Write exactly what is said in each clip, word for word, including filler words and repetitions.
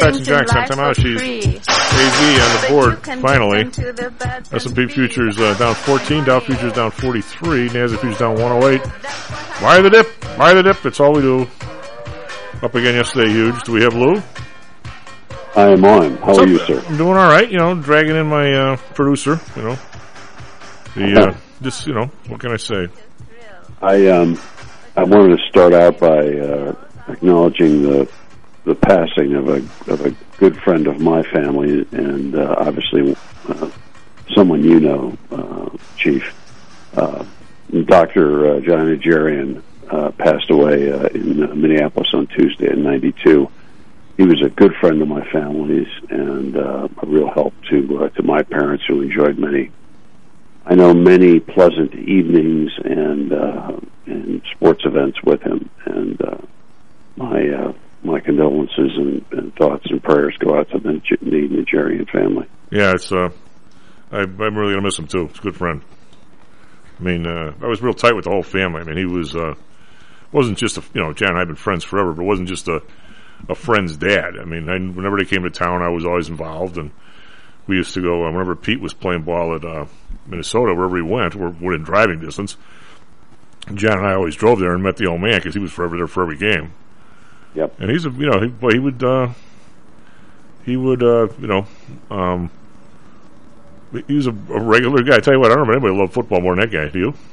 Stacks and Jacks. I'm Tom Alashi's A V on the board, finally. S and P futures uh, down fourteen, Dow futures down forty-three, NASDAQ futures down one oh eight. Buy the dip, buy the dip, that's all we do. Up again yesterday, huge. Do we have Lou? I am on. How are you, sir? I'm doing all right, you know, dragging in my uh, producer, you know. The, uh, just, you know, what can I say? I, um, I wanted to start out by uh, acknowledging the the passing of a of a good friend of my family, and uh, obviously uh, someone you know, uh, Chief. Uh, Doctor Uh, John Najarian uh, passed away uh, in uh, Minneapolis on Tuesday in ninety-two. He was a good friend of my family's and uh, a real help to uh, to my parents, who enjoyed many, I know, many pleasant evenings and uh, and sports events with him. And uh, my uh, my condolences and, and thoughts and prayers go out to the, the Najarian family. Yeah, it's uh, I, I'm really gonna miss him too. It's a good friend. I mean, uh, I was real tight with the whole family. I mean, he was uh, wasn't just a, you know, Jan and I have been friends forever, but it wasn't just a a friend's dad. I mean, I, whenever they came to town, I was always involved, and we used to go. Uh, whenever Pete was playing ball at uh, Minnesota, wherever he went, we're within driving distance. Jan and I always drove there and met the old man because he was forever there for every game. Yep. And he's a, you know, he, well, he would, uh, he would, uh, you know, um, he was a, a regular guy. I tell you what, I don't know if anybody loved football more than that guy. Do you?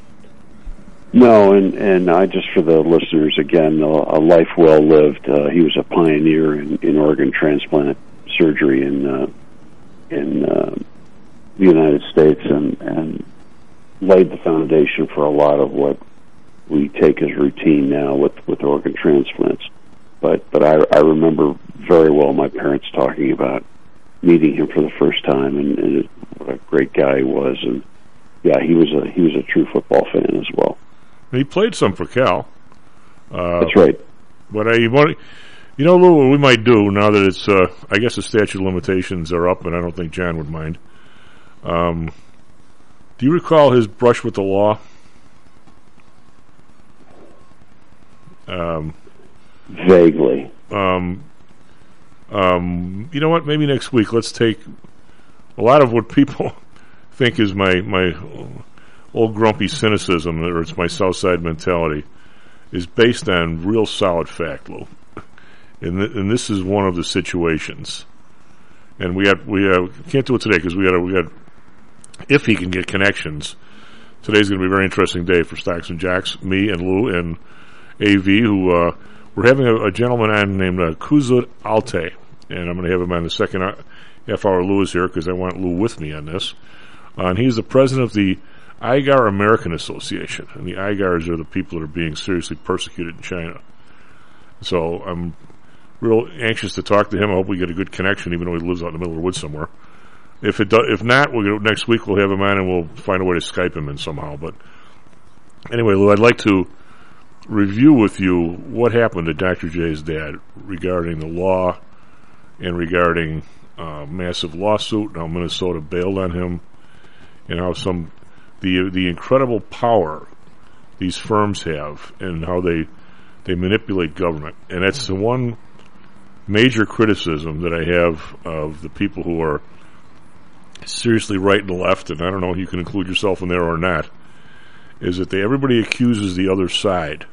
No, and, and I just, for the listeners, again, a, a life well lived. Uh, he was a pioneer in, in organ transplant surgery in uh, in uh, the United States, and, and laid the foundation for a lot of what we take as routine now with, with organ transplants. But but I, I remember very well my parents talking about meeting him for the first time, and, and what a great guy he was. And yeah, he was a he was a true football fan as well. He played some for Cal. Uh, That's right. But I want, you know, Lou, what we might do now that it's, uh, I guess the statute of limitations are up, and I don't think Jan would mind. Um, do you recall his brush with the law? Um, Vaguely. Um, um, you know what? Maybe next week let's take a lot of what people think is my my old grumpy cynicism, or it's my South Side mentality, is based on real solid fact, Lou. And, th- and this is one of the situations. And we got we uh, can't do it today because we got we got if he can get connections. Today's going to be a very interesting day for Stacks and Jacks, me and Lou and A V, who uh, we're having a, a gentleman on named uh, Kuzut Alte, and I'm going to have him on the second uh, half hour. Lou is here because I want Lou with me on this. Uh, and he's the president of the I G A R American Association, and the I G A Rs are the people that are being seriously persecuted in China. So I'm real anxious to talk to him. I hope we get a good connection, even though he lives out in the middle of the woods somewhere. If it do, if not, we'll go, next week we'll have him on and we'll find a way to Skype him in somehow. But anyway, Lou, I'd like to review with you what happened to Doctor J's dad regarding the law and regarding uh, massive lawsuit, and how Minnesota bailed on him, and how some the the incredible power these firms have and how they they manipulate government. And that's the one major criticism that I have of the people who are seriously right and left, and I don't know if you can include yourself in there or not, is that they everybody accuses the other side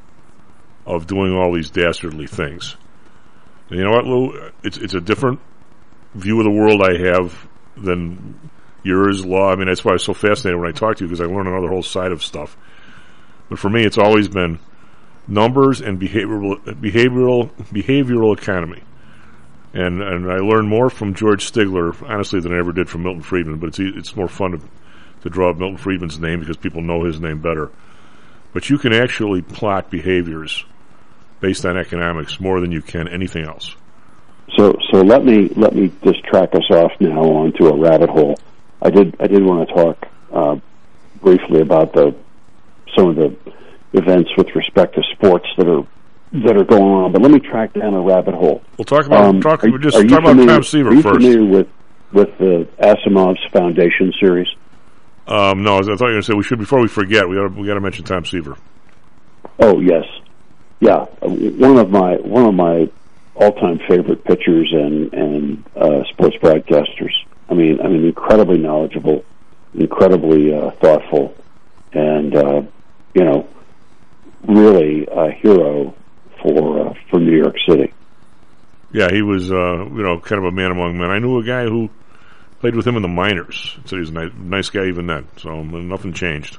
of doing all these dastardly things. And you know what, Lou? It's it's a different view of the world I have than yours, Law. I mean, that's why it's so fascinating when I talk to you, because I learn another whole side of stuff. But for me, it's always been numbers and behavioral behavioral behavioral economy. And and I learned more from George Stigler, honestly, than I ever did from Milton Friedman. But it's it's more fun to, to draw up Milton Friedman's name because people know his name better. But you can actually plot behaviors based on economics more than you can anything else. So so let me let me just track us off now onto a rabbit hole. I did I did want to talk uh, briefly about the some of the events with respect to sports that are that are going on, but let me track down a rabbit hole. We'll talk about um, talk. Are, We're just are talk about Tom Seaver are you first. familiar with with the Asimov's Foundation series? Um, no, I thought you were going to say we should before we forget. We got we got to mention Tom Seaver. Oh yes, yeah. One of my one of my all-time favorite pitchers and and uh, sports broadcasters. I mean, I mean, incredibly knowledgeable, incredibly uh, thoughtful, and uh, you know, really a hero for uh, for New York City. Yeah, he was, uh, you know, kind of a man among men. I knew a guy who played with him in the minors. So he was a nice, nice guy even then. So nothing changed.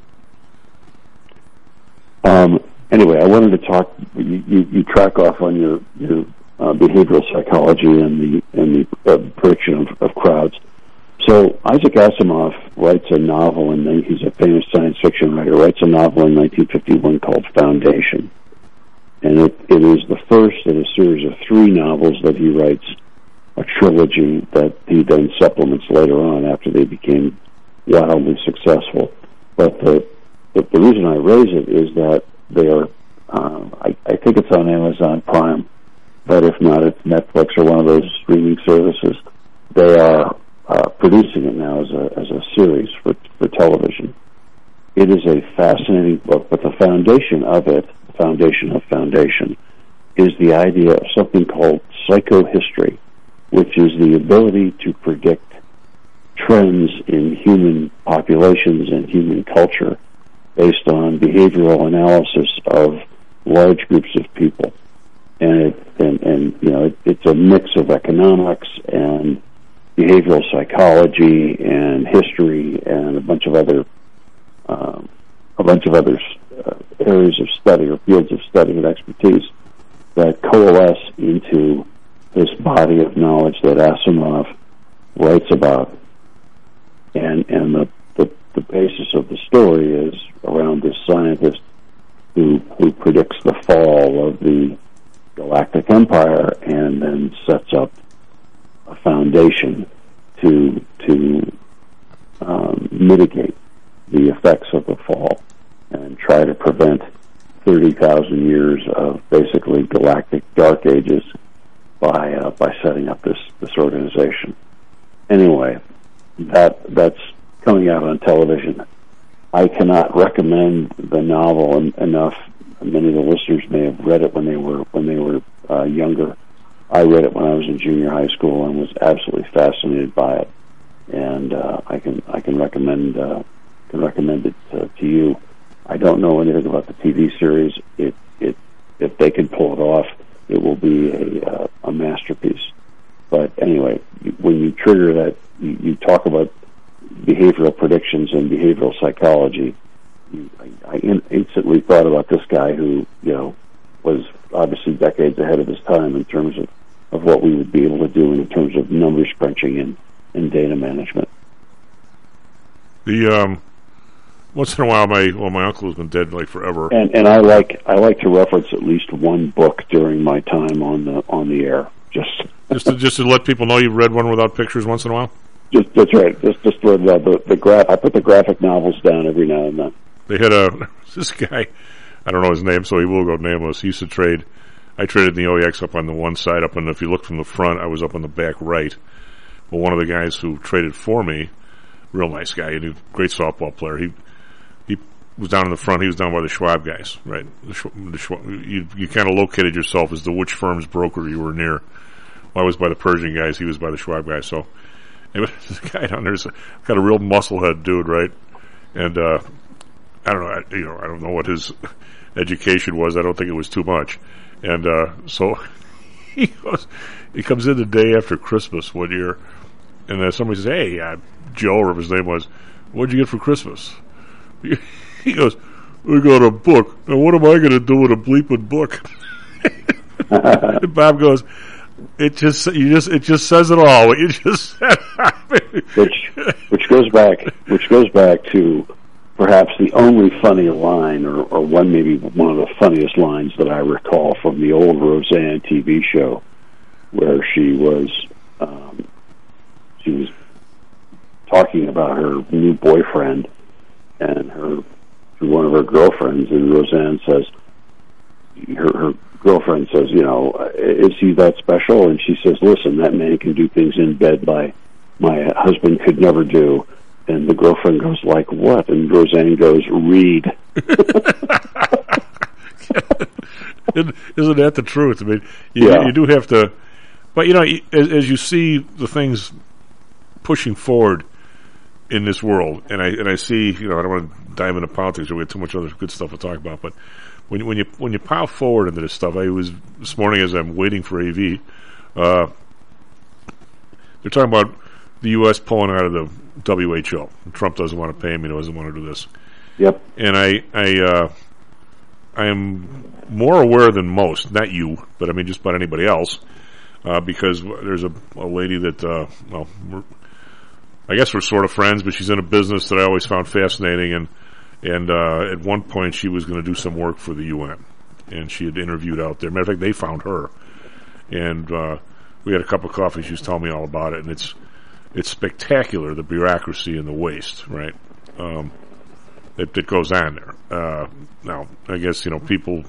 Um, anyway, I wanted to talk. You, you, you track off on your your uh, behavioral psychology and the and the uh, prediction of, of crowds. So Isaac Asimov writes a novel, and then he's a famous science fiction writer. Writes a novel in nineteen fifty-one called Foundation, and it, it is the first in a series of three novels that he writes, a trilogy that he then supplements later on after they became wildly successful. But the the, the reason I raise it is that they are, uh, I, I think it's on Amazon Prime, but if not, it's Netflix or one of those streaming services. They are uh, producing it now as a as a series for for television. It is a fascinating book, but the foundation of it, the foundation of foundation, is the idea of something called psychohistory, which is the ability to predict trends in human populations and human culture based on behavioral analysis of large groups of people. And it, and, and you know, it, it's a mix of economics and behavioral psychology and history and a bunch of other um, a bunch of other uh, areas of study or fields of study and expertise that coalesce into this body of knowledge that Asimov writes about. And and the, the, the basis of the story is around this scientist who who predicts the fall of the Galactic Empire and then sets up a foundation to to um, mitigate the effects of the fall and try to prevent thirty thousand years of basically galactic dark ages by uh, by setting up this this organization. Anyway, that that's coming out on television. I cannot recommend the novel en- enough. Many of the listeners may have read it when they were when they were uh, younger. I read it when I was in junior high school and was absolutely fascinated by it. And uh, I can I can recommend uh, can recommend it uh, to you. I don't know anything about the T V series. It it if they can pull it off, it will be a uh, a masterpiece. But anyway, when you trigger that, you, you talk about behavioral predictions and behavioral psychology. You, I, I in, instantly thought about this guy who, you know, was obviously decades ahead of his time in terms of, of what we would be able to do in terms of numbers crunching and, and data management. The um, once in a while, my well, my uncle has been dead like forever, and and I like I like to reference at least one book during my time on the on the air, just just to, just to let people know you've read one without pictures once in a while. Just that's right. Just just the the, the graph. I put the graphic novels down every now and then. They had a this guy. I don't know his name, so he will go nameless. He used to trade. I traded in the O E X up on the one side, up, and if you look from the front, I was up on the back right. But one of the guys who traded for me, real nice guy, and a great softball player. He he was down in the front. He was down by the Schwab guys, right? The, Schwab, the Schwab, you you kind of located yourself as to which firm's broker you were near. Well, I was by the Pershing guys. He was by the Schwab guys. So anyway, this guy down there's got a real musclehead dude, right? And uh, I don't know, I, you know, I don't know what his education was. I don't think it was too much. And uh, so he goes, he comes in the day after Christmas one year, and uh, somebody says, "Hey, uh, Joe," or his name was, "What'd you get for Christmas?" He goes, "We got a book." Now, what am I going to do with a bleeping book? And Bob goes, "It just you just it just says it all. What you just said." which which goes back which goes back to perhaps the only funny line, or, or one maybe one of the funniest lines that I recall from the old Roseanne T V show, where she was um, she was talking about her new boyfriend and her one of her girlfriends, and Roseanne says, her, her girlfriend says, you know, is he that special? And she says, listen, that man can do things in bed my my husband could never do. And the girlfriend goes, like what? And Roseanne goes, read. Isn't that the truth? I mean, you, Yeah. you do have to, but you know, as, as you see the things pushing forward in this world, and I and I see, you know, I don't want to dive into politics, or we have too much other good stuff to talk about, but when you, when you when you pile forward into this stuff, I was this morning as I'm waiting for A V, uh, they're talking about the U S pulling out of the W H O. Trump doesn't want to pay him; he doesn't want to do this. Yep. And I I uh, I am more aware than most, not you, but I mean just about anybody else, uh, because there's a, a lady that uh, well. We're, I guess we're sort of friends, but she's in a business that I always found fascinating, and and uh, at one point she was going to do some work for the U N, and she had interviewed out there. Matter of fact, they found her, and uh, we had a cup of coffee. She was telling me all about it, and it's it's spectacular, the bureaucracy and the waste, right, um, that, that goes on there. Uh, now, I guess, you know, people,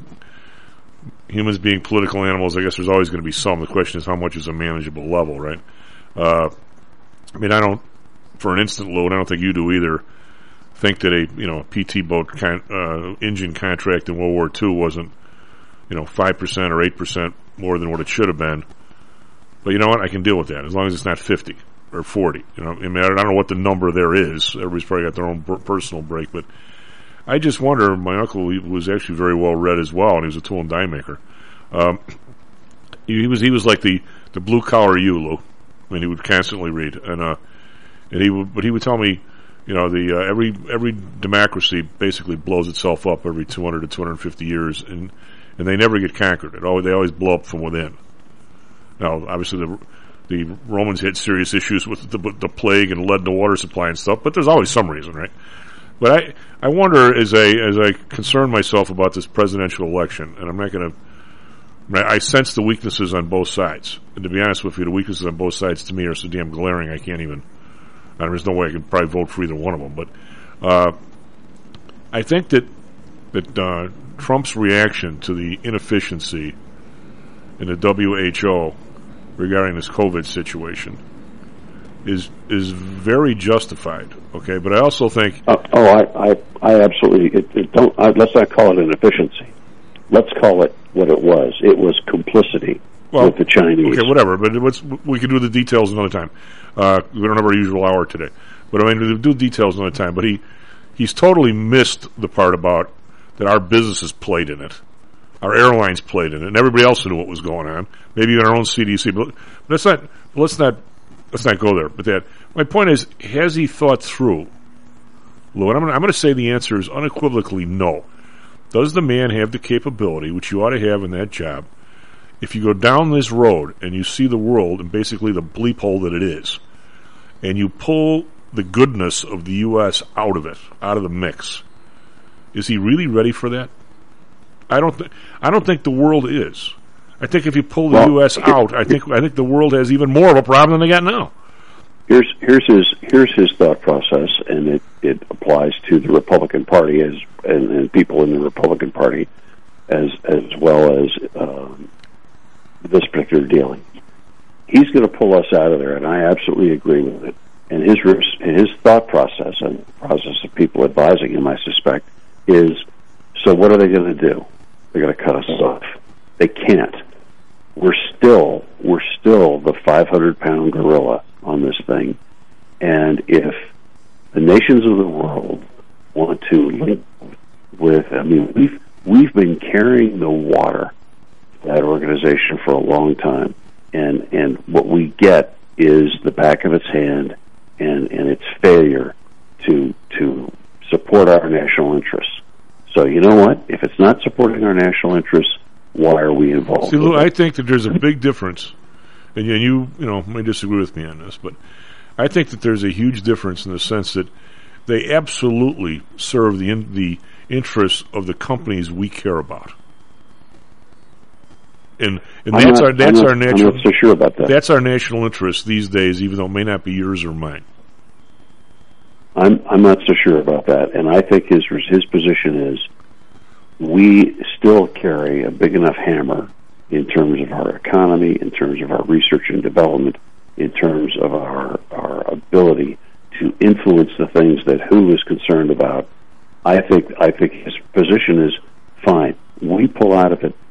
humans being political animals, I guess there's always going to be some. The question is how much is a manageable level, right? Uh, I mean, I don't, for an instant, Lou, and I don't think you do either, think that a, you know, a P T boat con- uh, engine contract in World War Two wasn't, you know, five percent or eight percent more than what it should have been. But you know what? I can deal with that as long as it's not fifty or forty. You know, I mean, I don't know what the number there is. Everybody's probably got their own b- personal break, but I just wonder. My uncle he was actually very well read as well, and he was a tool and die maker. Um, he, he was he was like the, the blue collar you, Lou. I mean, he would constantly read, and uh, and he would, but he would tell me, you know, the uh, every every democracy basically blows itself up every two hundred to two hundred fifty years, and and they never get conquered. It always they always blow up from within. Now, obviously, the the Romans had serious issues with the, with the plague and lead in the water supply and stuff, but there's always some reason, right? But I I wonder as I as I concern myself about this presidential election, and I'm not going to. I sense the weaknesses on both sides, and to be honest with you, the weaknesses on both sides to me are so damn glaring. I can't even. I mean, there's no way I could probably vote for either one of them. But uh, I think that that uh, Trump's reaction to the inefficiency in the W H O regarding this COVID situation is is very justified. Okay, but I also think. Uh, oh, I, I, I absolutely it, it don't. I, let's not call it inefficiency. Let's call it what it was. It was complicity well, with the Chinese. Okay, whatever. But let's, we can do the details another time. Uh, we don't have our usual hour today. But I mean, we'll do details another time. But he he's totally missed the part about that our businesses played in it. Our airlines played in it. And everybody else knew what was going on. Maybe even our own C D C. But, but let's not, let's not, let's not go there. But that, my point is, has he thought through, Lou, and I'm going to say the answer is unequivocally no. Does the man have the capability, which you ought to have in that job, if you go down this road and you see the world and basically the bleep hole that it is, and you pull the goodness of the U S out of it, out of the mix, is he really ready for that? I don't. Th- I don't think the world is. I think if you pull the well, U S out, I think I think the world has even more of a problem than they got now. Here's here's his here's his thought process, and it, it applies to the Republican Party as and, and people in the Republican Party as as well as um, this particular dealing. He's going to pull us out of there, and I absolutely agree with it. And his his thought process and the process of people advising him, I suspect, is so. What are they going to do? They're going to cut us off. They can't. We're still we're still the five hundred pound gorilla on this thing, and if the nations of the world want to link with, I mean, we've we've been carrying the water that organization for a long time, and and what we get is the back of its hand and and its failure to to support our national interests. So you know what? If it's not supporting our national interests, why are we involved? See, Lou, I think that there's a big difference. And you, you, you know, may disagree with me on this, but I think that there's a huge difference in the sense that they absolutely serve the in, the interests of the companies we care about, and and that's not, our that's not, our national. I'm not so sure about that. That's our national interest these days, even though it may not be yours or mine. I'm I'm not so sure about that, and I think his his position is we still carry a big enough hammer in terms of our economy, in terms of our research and development, in terms of our our ability to influence the things that W H O is concerned about. I think I think his position is fine. We pull out of it.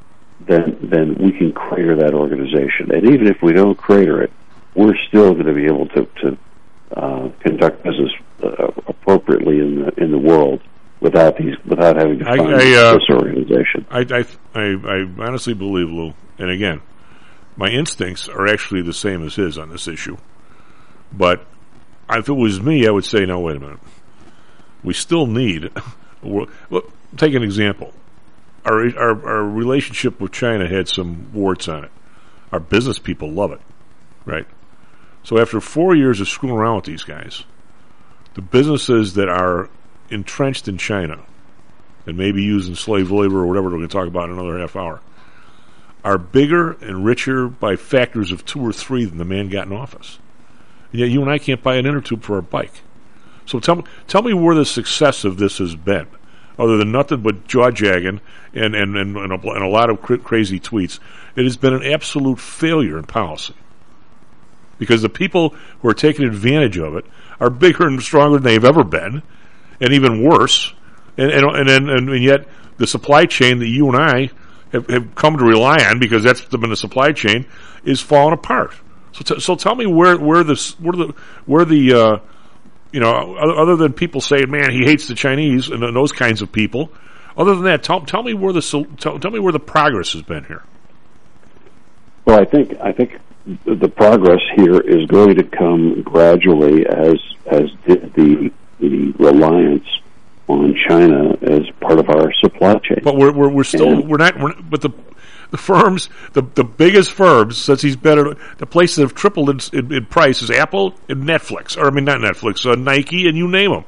then then we can crater that organization. And even if we don't crater it, we're still going to be able to, to uh, conduct business uh, appropriately in the in the world without these without having to fund I, I, uh, this organization. I, I I I honestly believe, Lou, and again, my instincts are actually the same as his on this issue. But if it was me, I would say, no, wait a minute. We still need. Well, take an example. Our, our our relationship with China had some warts on it. Our business people love it, right? So after four years of screwing around with these guys, the businesses that are entrenched in China and maybe using slave labor or whatever we're going to talk about in another half hour are bigger and richer by factors of two or three than the man got in office. And yet you and I can't buy an inner tube for our bike. So tell me, tell me where the success of this has been, other than nothing but jaw-jagging and, and, and, and, a, and a lot of cr- crazy tweets. It has been an absolute failure in policy. Because the people who are taking advantage of it are bigger and stronger than they've ever been, and even worse. And, and, and, and, and yet the supply chain that you and I have, have come to rely on, because that's been the supply chain, is falling apart. So, t- so tell me where where the where the where the uh, you know, other than people saying, "Man, he hates the Chinese," and those kinds of people. Other than that, tell, tell me where the tell, tell me where the progress has been here. Well, I think I think the progress here is going to come gradually, as as did the the reliance on China as part of our supply chain. But we're we're, we're still and, we're not. We're, but the the firms, the the biggest firms, since he's better, the places that have tripled in, in, in price is Apple and Netflix, or I mean not Netflix, uh, Nike, and you name them.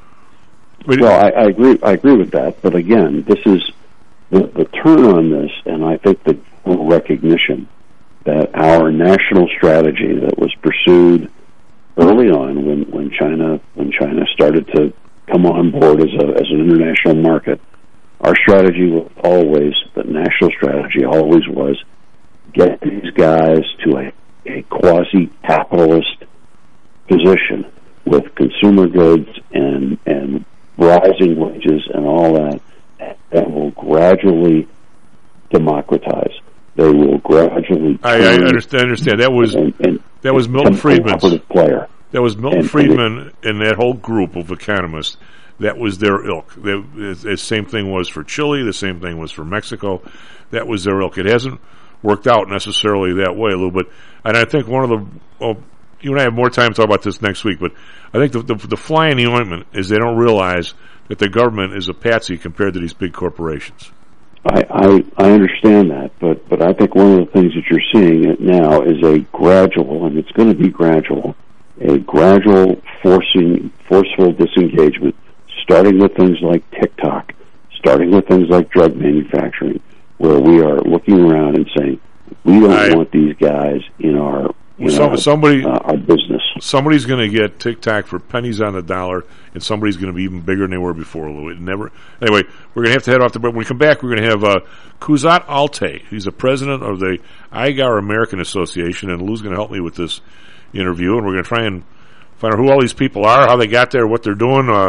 I mean, well, I, I agree. I agree with that. But again, this is the, the turn on this, and I think the recognition that our national strategy that was pursued early on, when, when China when China started to come on board as a as an international market. Our strategy was always, the national strategy always was, get these guys to a, a quasi-capitalist position with consumer goods and, and rising wages and all that, that will gradually democratize. They will gradually. I, I understand. Understand that was and, and that was Milton Friedman's player. That was Milton and, Friedman and, it, and that whole group of economists. That was their ilk. The, the same thing was for Chile. The same thing was for Mexico. That was their ilk. It hasn't worked out necessarily that way, Lou. But and I think one of the well, you and I have more time to talk about this next week. But I think the, the, the fly in the ointment is they don't realize that the government is a patsy compared to these big corporations. I, I I understand that, but but I think one of the things that you're seeing it now is a gradual, and it's going to be gradual, a gradual forcing forceful disengagement. Starting with things like TikTok, starting with things like drug manufacturing, where we are looking around and saying, we don't I, want these guys in our, in some, our, somebody, uh, our business. Somebody's going to get TikTok for pennies on the dollar, and somebody's going to be even bigger than they were before, Lou. It never. Anyway, we're going to have to head off the break. When we come back, we're going to have uh, Kuzat Altay. He's the president of the I G A R American Association, and Lou's going to help me with this interview, and we're going to try and find out who all these people are, how they got there, what they're doing. Uh,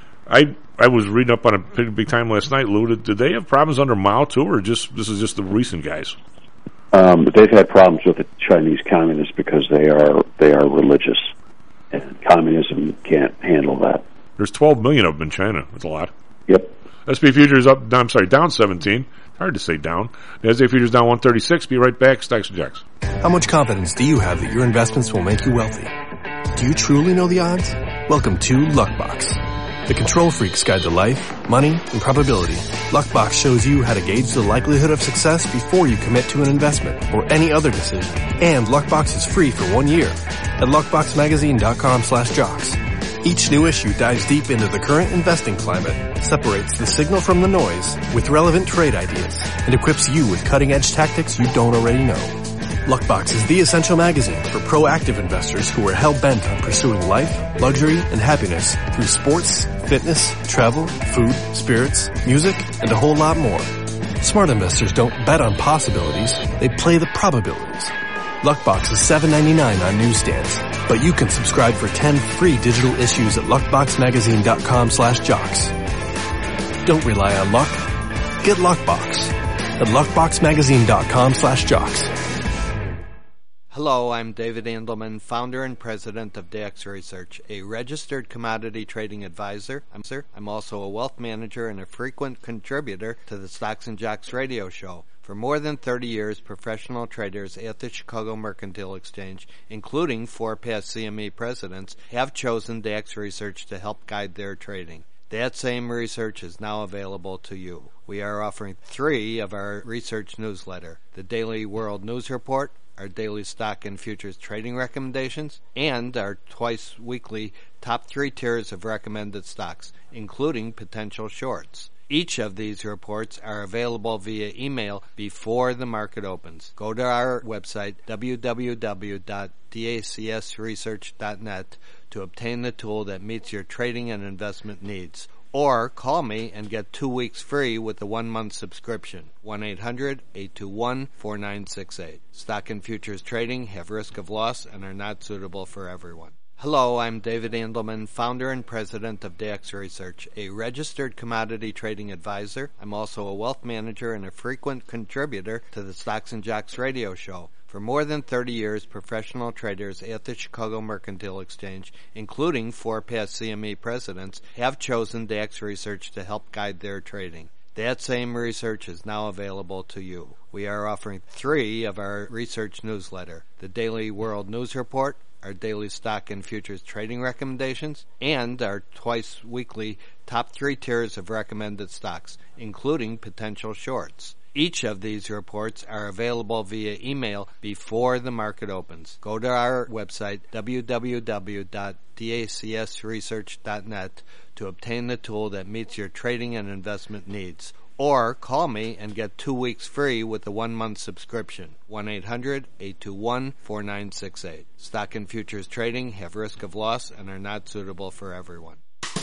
I I was reading up on it big, big time last night, Lou. Did, did they have problems under Mao too, or just this is just the recent guys? Um, they've had problems with the Chinese communists because they are they are religious, and communism can't handle that. There's twelve million of them in China. That's a lot. Yep. S and P futures up. I'm sorry, down seventeen. Hard to say down. The S and P futures down one thirty-six. Be right back. Stocks and Jacks. How much confidence do you have that your investments will make you wealthy? Do you truly know the odds? Welcome to Luckbox, the control freak's guide to life, money, and probability. Luckbox shows you how to gauge the likelihood of success before you commit to an investment or any other decision. And Luckbox is free for one year at luckboxmagazine.com slash jocks. Each new issue dives deep into the current investing climate, separates the signal from the noise with relevant trade ideas, and equips you with cutting-edge tactics you don't already know. Luckbox is the essential magazine for proactive investors who are hell-bent on pursuing life, luxury, and happiness through sports, fitness, travel, food, spirits, music, and a whole lot more. Smart investors don't bet on possibilities, they play the probabilities. Luckbox is seven ninety-nine on newsstands, but you can subscribe for ten free digital issues at luckboxmagazine.com slash jocks. Don't rely on luck. Get Luckbox. at luckboxmagazine.com slash jocks. Hello, I'm David Andelman, founder and president of Dax Research, a registered commodity trading advisor. I'm, sir, I'm also a wealth manager and a frequent contributor to the Stocks and Jocks radio show. For more than thirty years, professional traders at the Chicago Mercantile Exchange, including four past C M E presidents, have chosen Dax Research to help guide their trading. That same research is now available to you. We are offering three of our research newsletter: the Daily World News Report, our daily stock and futures trading recommendations, and our twice-weekly top three tiers of recommended stocks, including potential shorts. Each of these reports are available via email before the market opens. Go to our website, w w w dot dacs research dot net, to obtain the tool that meets your trading and investment needs. Or call me and get two weeks free with a one-month subscription. one eight hundred eight two one four nine six eight. Stock and futures trading have risk of loss and are not suitable for everyone. Hello, I'm David Andelman, founder and president of Dax Research, a registered commodity trading advisor. I'm also a wealth manager and a frequent contributor to the Stocks and Jocks radio show. For more than thirty years, professional traders at the Chicago Mercantile Exchange, including four past C M E presidents, have chosen Dax Research to help guide their trading. That same research is now available to you. We are offering three of our research newsletter: the Daily World News Report, our daily stock and futures trading recommendations, and our twice-weekly top three tiers of recommended stocks, including potential shorts. Each of these reports are available via email before the market opens. Go to our website, w w w dot dacs research dot net, to obtain the tool that meets your trading and investment needs. Or call me and get two weeks free with a one-month subscription. one eight hundred eight two one four nine six eight. Stock and futures trading have risk of loss and are not suitable for everyone.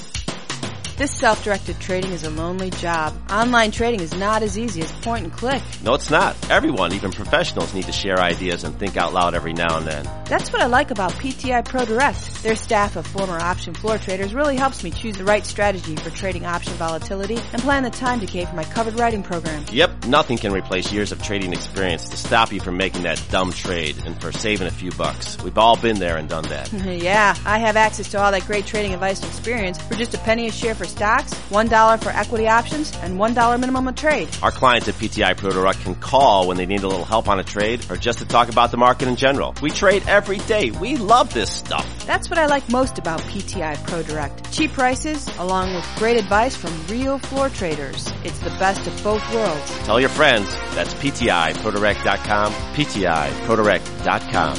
This self-directed trading is a lonely job. Online trading is not as easy as point and click. No, it's not. Everyone, even professionals, need to share ideas and think out loud every now and then. That's what I like about P T I Pro Direct. Their staff of former option floor traders really helps me choose the right strategy for trading option volatility and plan the time decay for my covered writing program. Yep, nothing can replace years of trading experience to stop you from making that dumb trade and for saving a few bucks. We've all been there and done that. Yeah, I have access to all that great trading advice and experience for just a penny a share for stocks, one dollar for equity options, and one dollar minimum a trade. Our clients at P T I Pro Direct can call when they need a little help on a trade or just to talk about the market in general. We trade every day. We love this stuff. That's what I like most about P T I Pro Direct. Cheap prices, along with great advice from real floor traders. It's the best of both worlds. Tell your friends. That's P T I Pro Direct dot com, P T I Pro Direct dot com.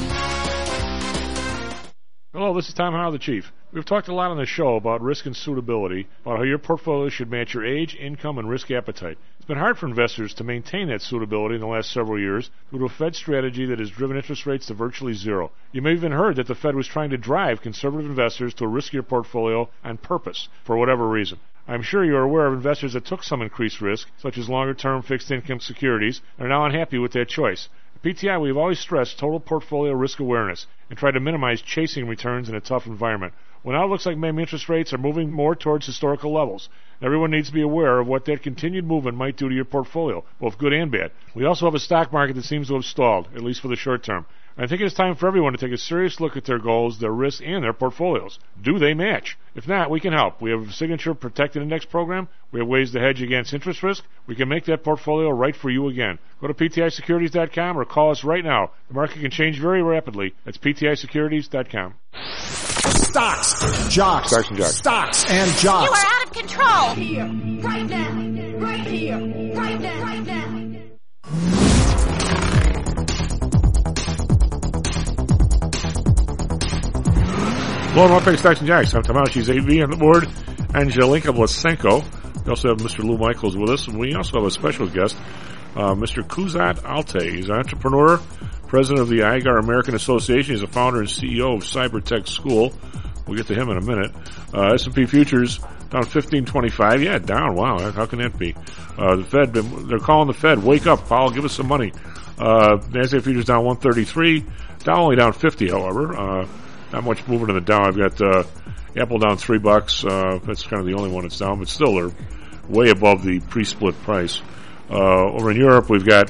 Hello, this is Tom Howell, the Chief. We've talked a lot on the show about risk and suitability, about how your portfolio should match your age, income, and risk appetite. It's been hard for investors to maintain that suitability in the last several years due to a Fed strategy that has driven interest rates to virtually zero. You may have even heard that the Fed was trying to drive conservative investors to a riskier portfolio on purpose, for whatever reason. I'm sure you're aware of investors that took some increased risk, such as longer-term fixed-income securities, and are now unhappy with that choice. At P T I, we've always stressed total portfolio risk awareness and tried to minimize chasing returns in a tough environment. Well, now it looks like maybe interest rates are moving more towards historical levels. Everyone needs to be aware of what that continued movement might do to your portfolio, both good and bad. We also have a stock market that seems to have stalled, at least for the short term. I think it's time for everyone to take a serious look at their goals, their risks, and their portfolios. Do they match? If not, we can help. We have a Signature Protected Index program. We have ways to hedge against interest risk. We can make that portfolio right for you again. Go to P T I securities dot com or call us right now. The market can change very rapidly. That's P T I securities dot com. Stocks, jocks, Stocks and jocks. Stocks and jocks. You are out of control. Here, right now, right here, right now, right now. Hello, and welcome to Stocks and Jocks. I'm Tom Howell. She's A V on the board, Angelika Vlasenko. We also have Mister Lou Michaels with us, and we also have a special guest, uh, Mister Kuzat Altay. He's an entrepreneur, president of the I G A R American Association. He's a founder and C E O of Cybertech School. We'll get to him in a minute. Uh, S and P futures down fifteen twenty-five. Yeah, down. Wow, how can that be? Uh, the Fed, they're calling the Fed, wake up, Powell, give us some money. Uh, NASDAQ futures down one thirty-three. Dow only down fifty, however. Uh, Not much movement in the Dow. I've got uh, Apple down three bucks. Uh, that's kind of the only one that's down, but still they're way above the pre-split price. Uh, over in Europe, we've got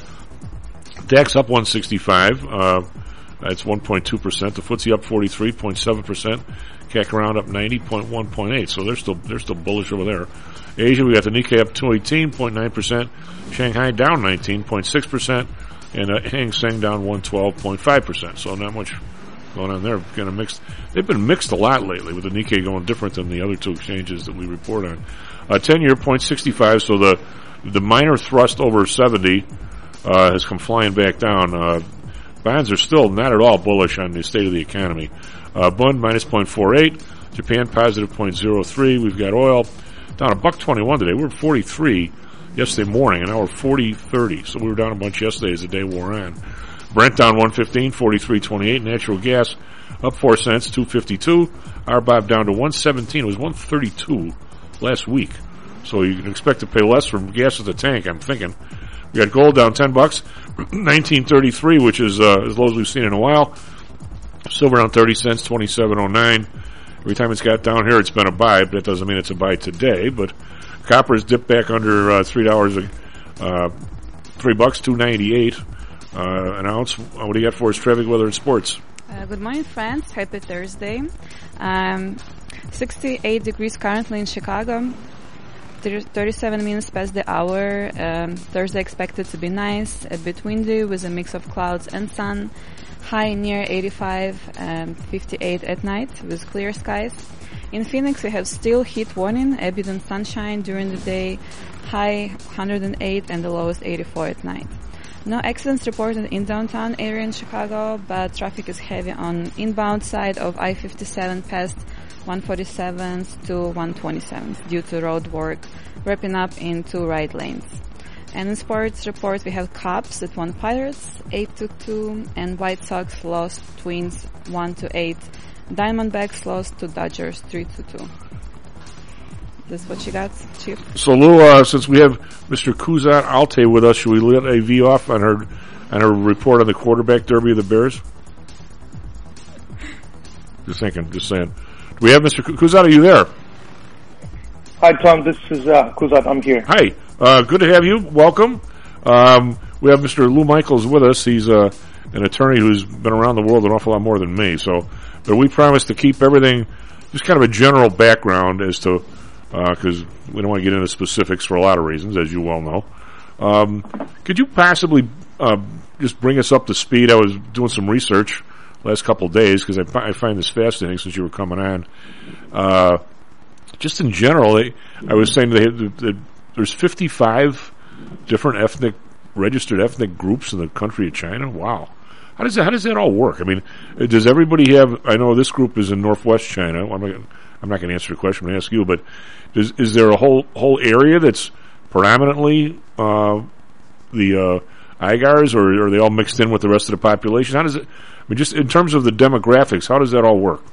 DAX up one sixty-five. Uh, that's one point two percent. The F T S E up forty-three point seven percent. C A C around up ninety point one point eight. So they're still they're still bullish over there. Asia, we got the Nikkei up two eighteen point nine percent. Shanghai down nineteen point six percent. And uh, Hang Seng down one twelve point five percent. So not much going on there. Kind of mixed. They've been mixed a lot lately, with the Nikkei going different than the other two exchanges that we report on. Uh, ten-year zero point six five. So the the minor thrust over seventy uh, has come flying back down. Uh, bonds are still not at all bullish on the state of the economy. Uh, Bund minus zero point four eight. Japan positive zero point zero three. We've got oil down a buck twenty-one today. We were forty-three yesterday morning, and now we're forty thirty. So we were down a bunch yesterday as the day wore on. Brent down one fifteen, forty-three twenty-eight. Natural gas up four cents, two fifty-two. R B O B down to one seventeen. It was one thirty-two last week. So you can expect to pay less for gas at the tank, I'm thinking. We got gold down ten bucks, nineteen thirty-three, which is uh, as low as we've seen in a while. Silver down thirty cents, twenty-seven oh nine. Every time it's got down here, it's been a buy, but that doesn't mean it's a buy today. But copper has dipped back under uh, three dollars, uh, three bucks, two ninety-eight uh, an ounce. What do you got for us, traffic, weather, and sports? Uh, good morning, friends. Happy Thursday. Um, sixty-eight degrees currently in Chicago. thirty-seven minutes past the hour. Um, Thursday expected to be nice, a bit windy with a mix of clouds and sun. High near eighty-five, um, fifty-eight at night with clear skies. In Phoenix, we have still heat warning, a bit of sunshine during the day. High one hundred eight and the lowest eighty-four at night. No accidents reported in downtown area in Chicago, but traffic is heavy on inbound side of I fifty-seven past one forty-seventh to one twenty-seventh due to road work, wrapping up in two right lanes. And in sports reports, we have Cubs that won Pirates eight to two, and White Sox lost Twins one to eight. Diamondbacks lost to Dodgers three to two. This is what you got, Chief? So Lou, uh, since we have Mister Kuzat Alte with us, should we let A V off on her on her report on the quarterback derby of the Bears? Just thinking, just saying. Do we have Mister Kuzat? Are you there? Hi, Tom. This is uh, Kuzat. I'm here. Hi. Uh, good to have you. Welcome. Um, we have Mister Lou Michaels with us. He's uh, an attorney who's been around the world an awful lot more than me. So, but we promise to keep everything just kind of a general background as to, because uh, we don't want to get into specifics for a lot of reasons, as you well know. Um, could you possibly uh, just bring us up to speed? I was doing some research last couple of days because I, fi- I find this fascinating since you were coming on. Uh, just in general, they, I was saying they had, that there's fifty-five different ethnic, registered ethnic groups in the country of China. Wow. How does that, how does that all work? I mean, does everybody have, I know this group is in northwest China. I'm not, I'm not going to answer the question I'm going to ask you, but is, is there a whole, whole area that's predominantly, uh, the, uh, Igars, or are they all mixed in with the rest of the population? How does it, I mean, just in terms of the demographics, how does that all work?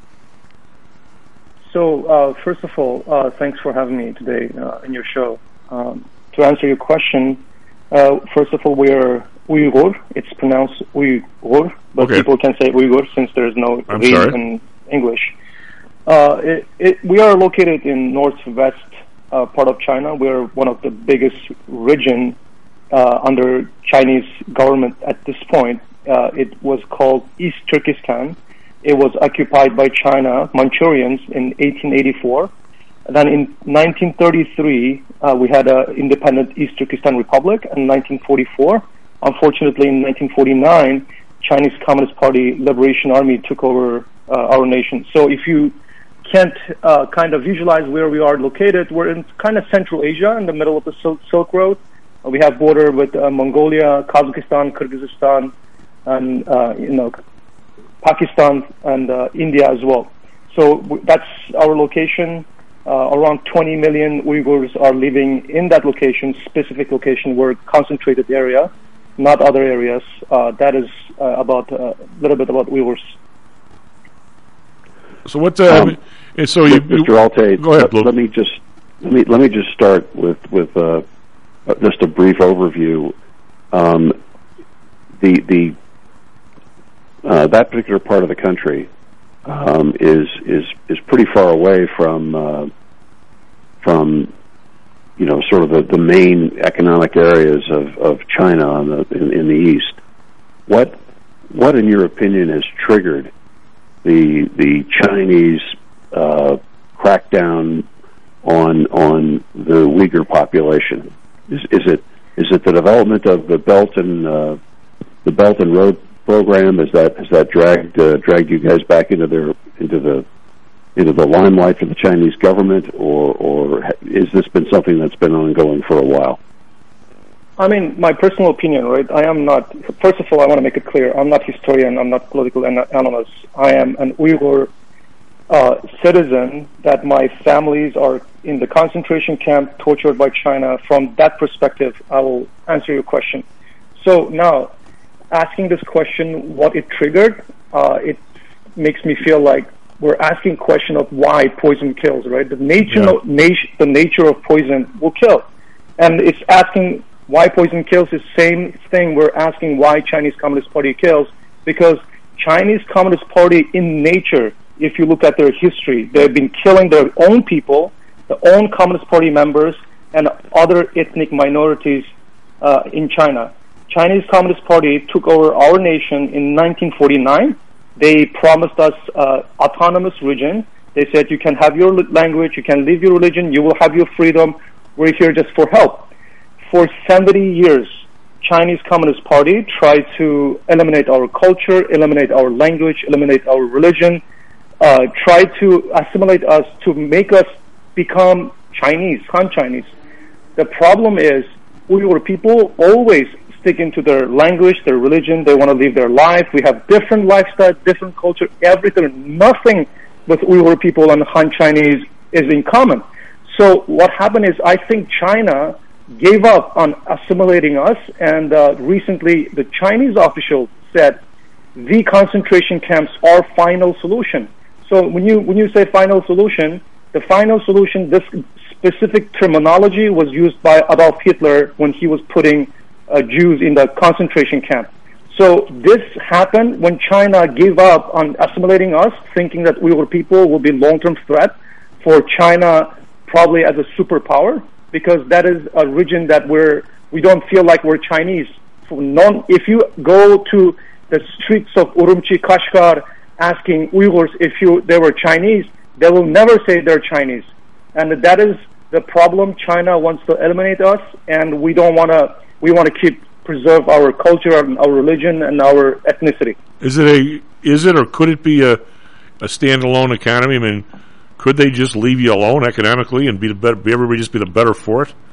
So, uh, first of all, uh, thanks for having me today uh, in your show. Um, to answer your question, uh, first of all, we are Uyghur. It's pronounced Uyghur, but okay. People can say Uyghur since there's no I'm V sorry. in English. Uh, it, it, we are located in northwest uh, part of China. We're one of the biggest region uh, under Chinese government at this point. Uh, it was called East Turkestan. It was occupied by China, Manchurians, in eighteen eighty-four. Then in nineteen thirty-three, uh, we had an independent East Turkestan Republic. In nineteen forty-four, unfortunately, in nineteen forty-nine, Chinese Communist Party Liberation Army took over uh, our nation. So if you can't uh, kind of visualize where we are located, we're in kind of Central Asia, in the middle of the Silk, Silk Road. Uh, we have border with uh, Mongolia, Kazakhstan, Kyrgyzstan, and uh, you know. Pakistan and uh, India as well. So w- that's our location. Uh, around twenty million Uyghurs are living in that location, specific location, we're concentrated area, not other areas. Uh, that is uh, about a uh, little bit about Uyghurs. So what? Uh, um, and so you, Mister Alte, go ahead. Let, let me just let me let me just start with with uh, just a brief overview. Um, the the Uh, that particular part of the country um, is is is pretty far away from uh, from you know sort of the, the main economic areas of, of China on the, in, in the east. What, what, in your opinion, has triggered the the Chinese uh, crackdown on on the Uyghur population? Is, is it is it the development of the Belt and uh, the Belt and Road program? Is that has that dragged uh, dragged you guys back into their into the into the limelight for the Chinese government, or or has this been something that's been ongoing for a while? I mean, my personal opinion, right? I am not. First of all, I want to make it clear: I'm not historian. I'm not political analyst. I am an Uyghur uh, citizen. That my families are in the concentration camp, tortured by China. From that perspective, I will answer your question. So now, asking this question, what it triggered, uh, it makes me feel like we're asking question of why poison kills, right? The nature, yeah. of, nat- the nature of poison will kill, and it's asking why poison kills is same thing we're asking why Chinese Communist Party kills, because Chinese Communist Party in nature, if you look at their history, they've been killing their own people, their own Communist Party members, and other ethnic minorities uh, in China. Chinese Communist Party took over our nation in nineteen forty-nine. They promised us uh, autonomous region. They said you can have your language, you can live your religion, you will have your freedom. We're here just for help. For seventy years, Chinese Communist Party tried to eliminate our culture, eliminate our language, eliminate our religion, uh, tried to assimilate us to make us become Chinese, Han-Chinese. The problem is Uyghur people always stick into their language, their religion, they want to live their life. We have different lifestyle, different culture, everything. Nothing with Uyghur people and Han-Chinese is in common. So what happened is I think China gave up on assimilating us, and uh, recently the Chinese official said the concentration camps are final solution. So when you when you say final solution, the final solution, this specific terminology was used by Adolf Hitler when he was putting uh, Jews in the concentration camp. So this happened when China gave up on assimilating us, thinking that Uyghur people will be long-term threat for China, probably as a superpower, because that is a region that we're, we don't feel like we're Chinese. So non, if you go to the streets of Urumqi, Kashgar, asking Uyghurs if you they were Chinese, they will never say they're Chinese. And that is the problem. China wants to eliminate us, and we don't want to, we want to keep, preserve our culture and our religion and our ethnicity. Is it a, is it or could it be a, a standalone economy? I mean, could they just leave you alone economically and be the better, everybody just be the better for it?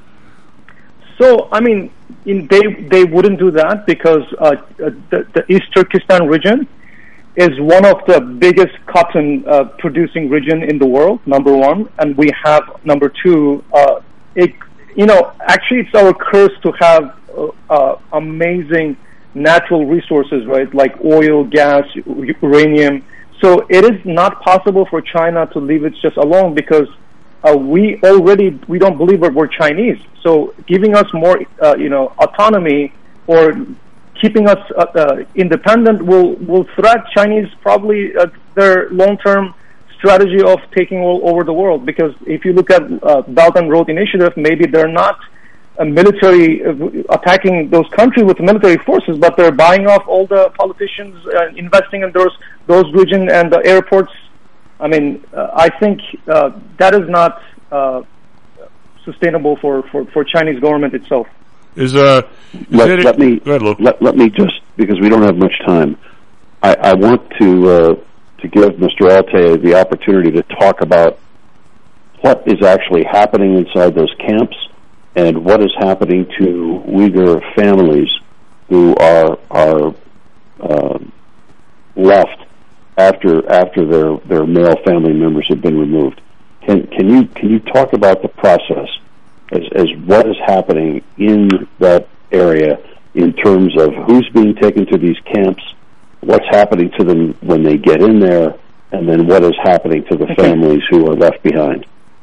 So, I mean, in, they they wouldn't do that because uh, the, the East Turkestan region is one of the biggest cotton uh, producing region in the world, number one, and we have number two. Uh, it, you know, actually, it's our curse to have uh, uh, amazing natural resources, right? Like oil, gas, uranium. So it is not possible for China to leave it just alone because uh, we already, we don't believe that we're Chinese. So giving us more, uh, you know, autonomy or keeping us uh, uh, independent will, will threat Chinese probably uh, their long-term strategy of taking all over the world. Because if you look at uh, Belt and Road Initiative, maybe they're not a military uh, attacking those countries with military forces, but they're buying off all the politicians, uh, investing in those those regions and the airports. I mean, uh, I think uh, that is not uh, sustainable for, for, for Chinese government itself. Is uh, is let, it let me go ahead, let, let me just, because we don't have much time, I, I want to uh, to give Mister Altay the opportunity to talk about what is actually happening inside those camps and what is happening to Uyghur families who are are uh, left after after their, their male family members have been removed. Can can you can you talk about the process as as what is happening in that area in terms of who's being taken to these camps, what's happening to them when they get in there, and then what is happening to the families who are left behind?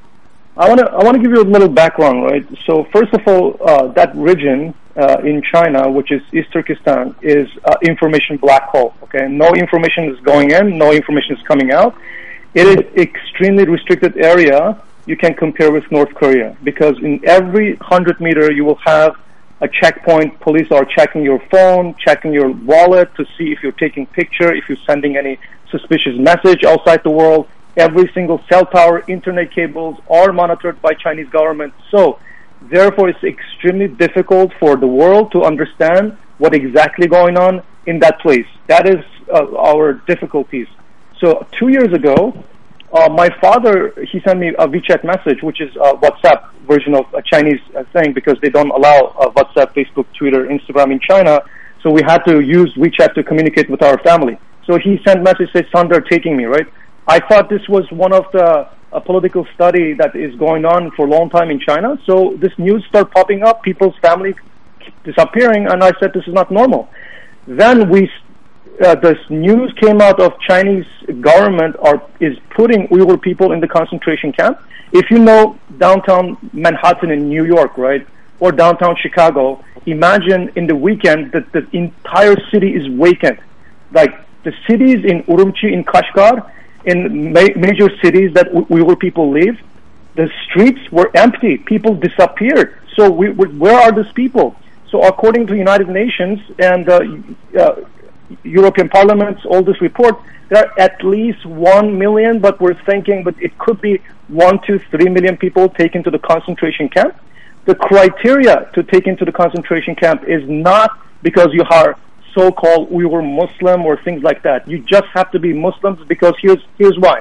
I want to I want to give you a little background, right? So first of all, uh, that region uh, in China, which is East Turkestan, is uh, information black hole. Okay, no information is going in, no information is coming out. It is extremely restricted area you can compare with North Korea, because in every one hundred meter you will have a checkpoint. Police are checking your phone, checking your wallet to see if you're taking picture, if you're sending any suspicious message outside the world. Every single cell tower, internet cables are monitored by Chinese government. So, therefore, it's extremely difficult for the world to understand what exactly going on in that place. That is uh, our difficulties. So, two years ago, Uh, my father, he sent me a WeChat message, which is a WhatsApp version of a Chinese uh, thing, because they don't allow uh, WhatsApp, Facebook, Twitter, Instagram in China. So we had to use WeChat to communicate with our family. So he sent message, says, son, they're taking me, right? I thought this was one of the a political study that is going on for a long time in China. So this news started popping up, people's family disappearing, and I said, this is not normal. Then we Uh, this news came out of Chinese government are is putting Uyghur people in the concentration camp. If you know downtown Manhattan in New York, right, or downtown Chicago, imagine in the weekend that the entire city is vacant. Like the cities in Urumqi, in Kashgar, in ma- major cities that U- Uyghur people live, the streets were empty. People disappeared. So we, we, where are these people? So according to the United Nations and uh, uh, European Parliament's oldest report, there are at least one million, but we're thinking, but it could be one to three million people taken to the concentration camp. The criteria to take into the concentration camp is not because you are so-called Uyghur Muslim or things like that. You just have to be Muslims, because here's here's why.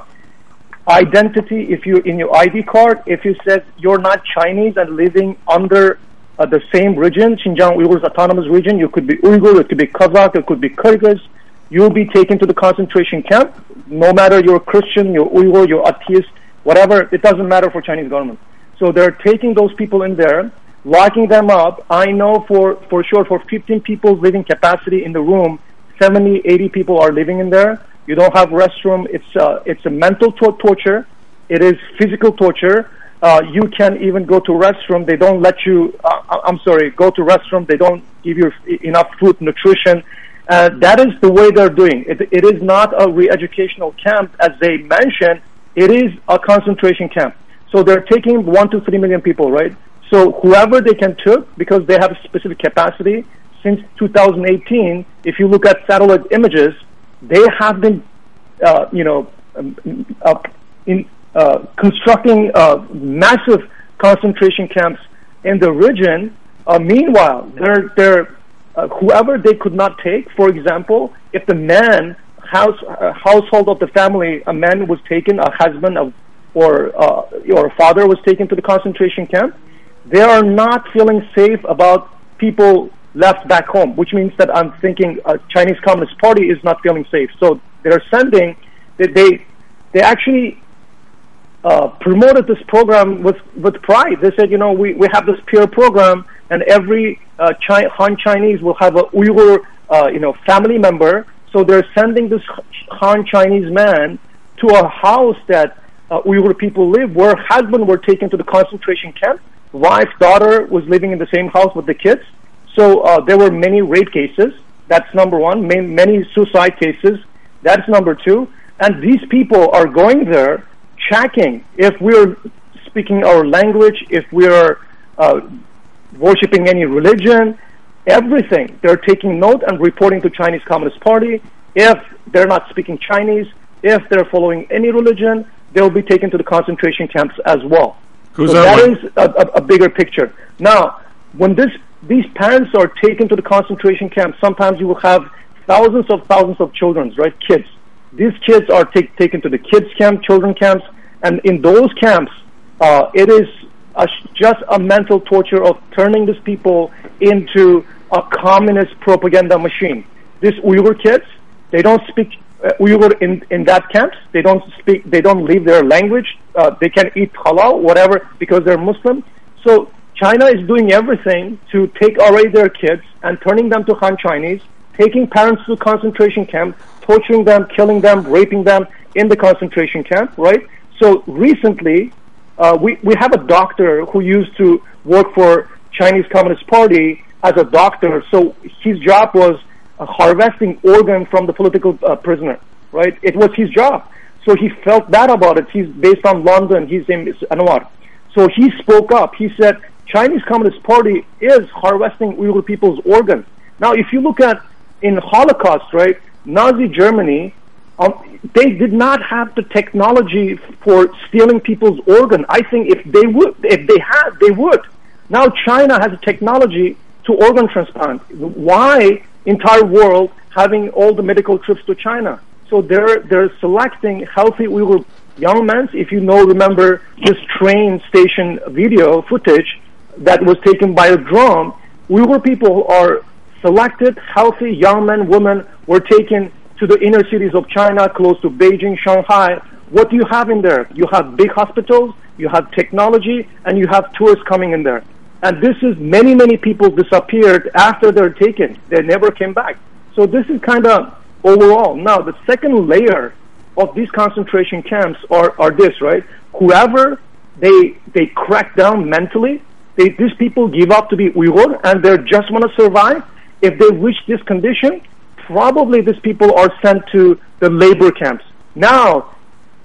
Identity, if you in your I D card, if you said you're not Chinese and living under Uh, the same region, Xinjiang Uyghurs Autonomous Region, you could be Uyghur, it could be Kazakh, it could be Kyrgyz, you'll be taken to the concentration camp, no matter you're Christian, you're Uyghur, you're atheist, whatever, it doesn't matter for Chinese government. So they're taking those people in there, locking them up. I know for, for sure, for fifteen people living capacity in the room, seventy, eighty people are living in there. You don't have restroom. It's, uh, it's a mental to- torture. It is physical torture. Uh, you can't even go to restroom. They don't let you, uh, I'm sorry, go to restroom. They don't give you enough food, nutrition. Uh, that is the way they're doing. It, it is not a re-educational camp, as they mentioned. It is a concentration camp. So they're taking one to three million people, right? So whoever they can took, because they have a specific capacity, since two thousand eighteen, if you look at satellite images, they have been, uh, you know, uh, in, Uh, constructing uh, massive concentration camps in the region. Uh, meanwhile, they're, they're, uh, whoever they could not take, for example, if the man, house, uh, household of the family, a man was taken, a husband of, or, uh, or a father was taken to the concentration camp, they are not feeling safe about people left back home, which means that I'm thinking uh, Chinese Communist Party is not feeling safe. So they're sending, they, they, they actually Uh, promoted this program with, with pride. They said, you know, we, we have this peer program, and every uh, Chi- Han Chinese will have a Uyghur, uh, you know, family member. So they're sending this Han Chinese man to a house that uh, Uyghur people live, where husband were taken to the concentration camp. Wife, daughter was living in the same house with the kids. So uh, there were many rape cases. That's number one. Many, many suicide cases. That's number two. And these people are going there, checking if we're speaking our language, if we're uh, worshiping any religion, everything. They're taking note and reporting to Chinese Communist Party. If they're not speaking Chinese, if they're following any religion, they'll be taken to the concentration camps as well. Who's so that that one? is a, a, a bigger picture. Now, when this these parents are taken to the concentration camps, sometimes you will have thousands of thousands of children, right, kids. These kids are take, taken to the kids camp, children camps, and in those camps, uh, it is a, just a mental torture of turning these people into a communist propaganda machine. These Uyghur kids, they don't speak uh, Uyghur in, in that camps. They don't speak. They don't leave their language. Uh, they can eat halal, whatever, because they're Muslim. So China is doing everything to take away their kids and turning them to Han Chinese, taking parents to concentration camp, torturing them, killing them, raping them in the concentration camp, right? So recently, uh, we, we have a doctor who used to work for Chinese Communist Party as a doctor. So his job was uh, harvesting organ from the political uh, prisoner, right? It was his job. So he felt bad about it. He's based on London. His name is Anwar. So he spoke up. He said, Chinese Communist Party is harvesting Uyghur people's organs. Now, if you look at in Holocaust, right, Nazi Germany, um, they did not have the technology for stealing people's organ. I think if they would, if they had, they would. Now China has a technology to organ transplant. Why entire world having all the medical trips to China? So they're they're selecting healthy Uyghur young men. If you know, remember this train station video footage that was taken by a drone. Uyghur people are selected, healthy young men, women were taken to the inner cities of China, close to Beijing, Shanghai. What do you have in there? You have big hospitals, you have technology, and you have tourists coming in there. And this is many, many people disappeared after they're taken. They never came back. So this is kind of overall. Now, the second layer of these concentration camps are, are this, right? Whoever they they crack down mentally, they, these people give up to be Uyghur, and they just want to survive. If they reach this condition, probably these people are sent to the labor camps. Now,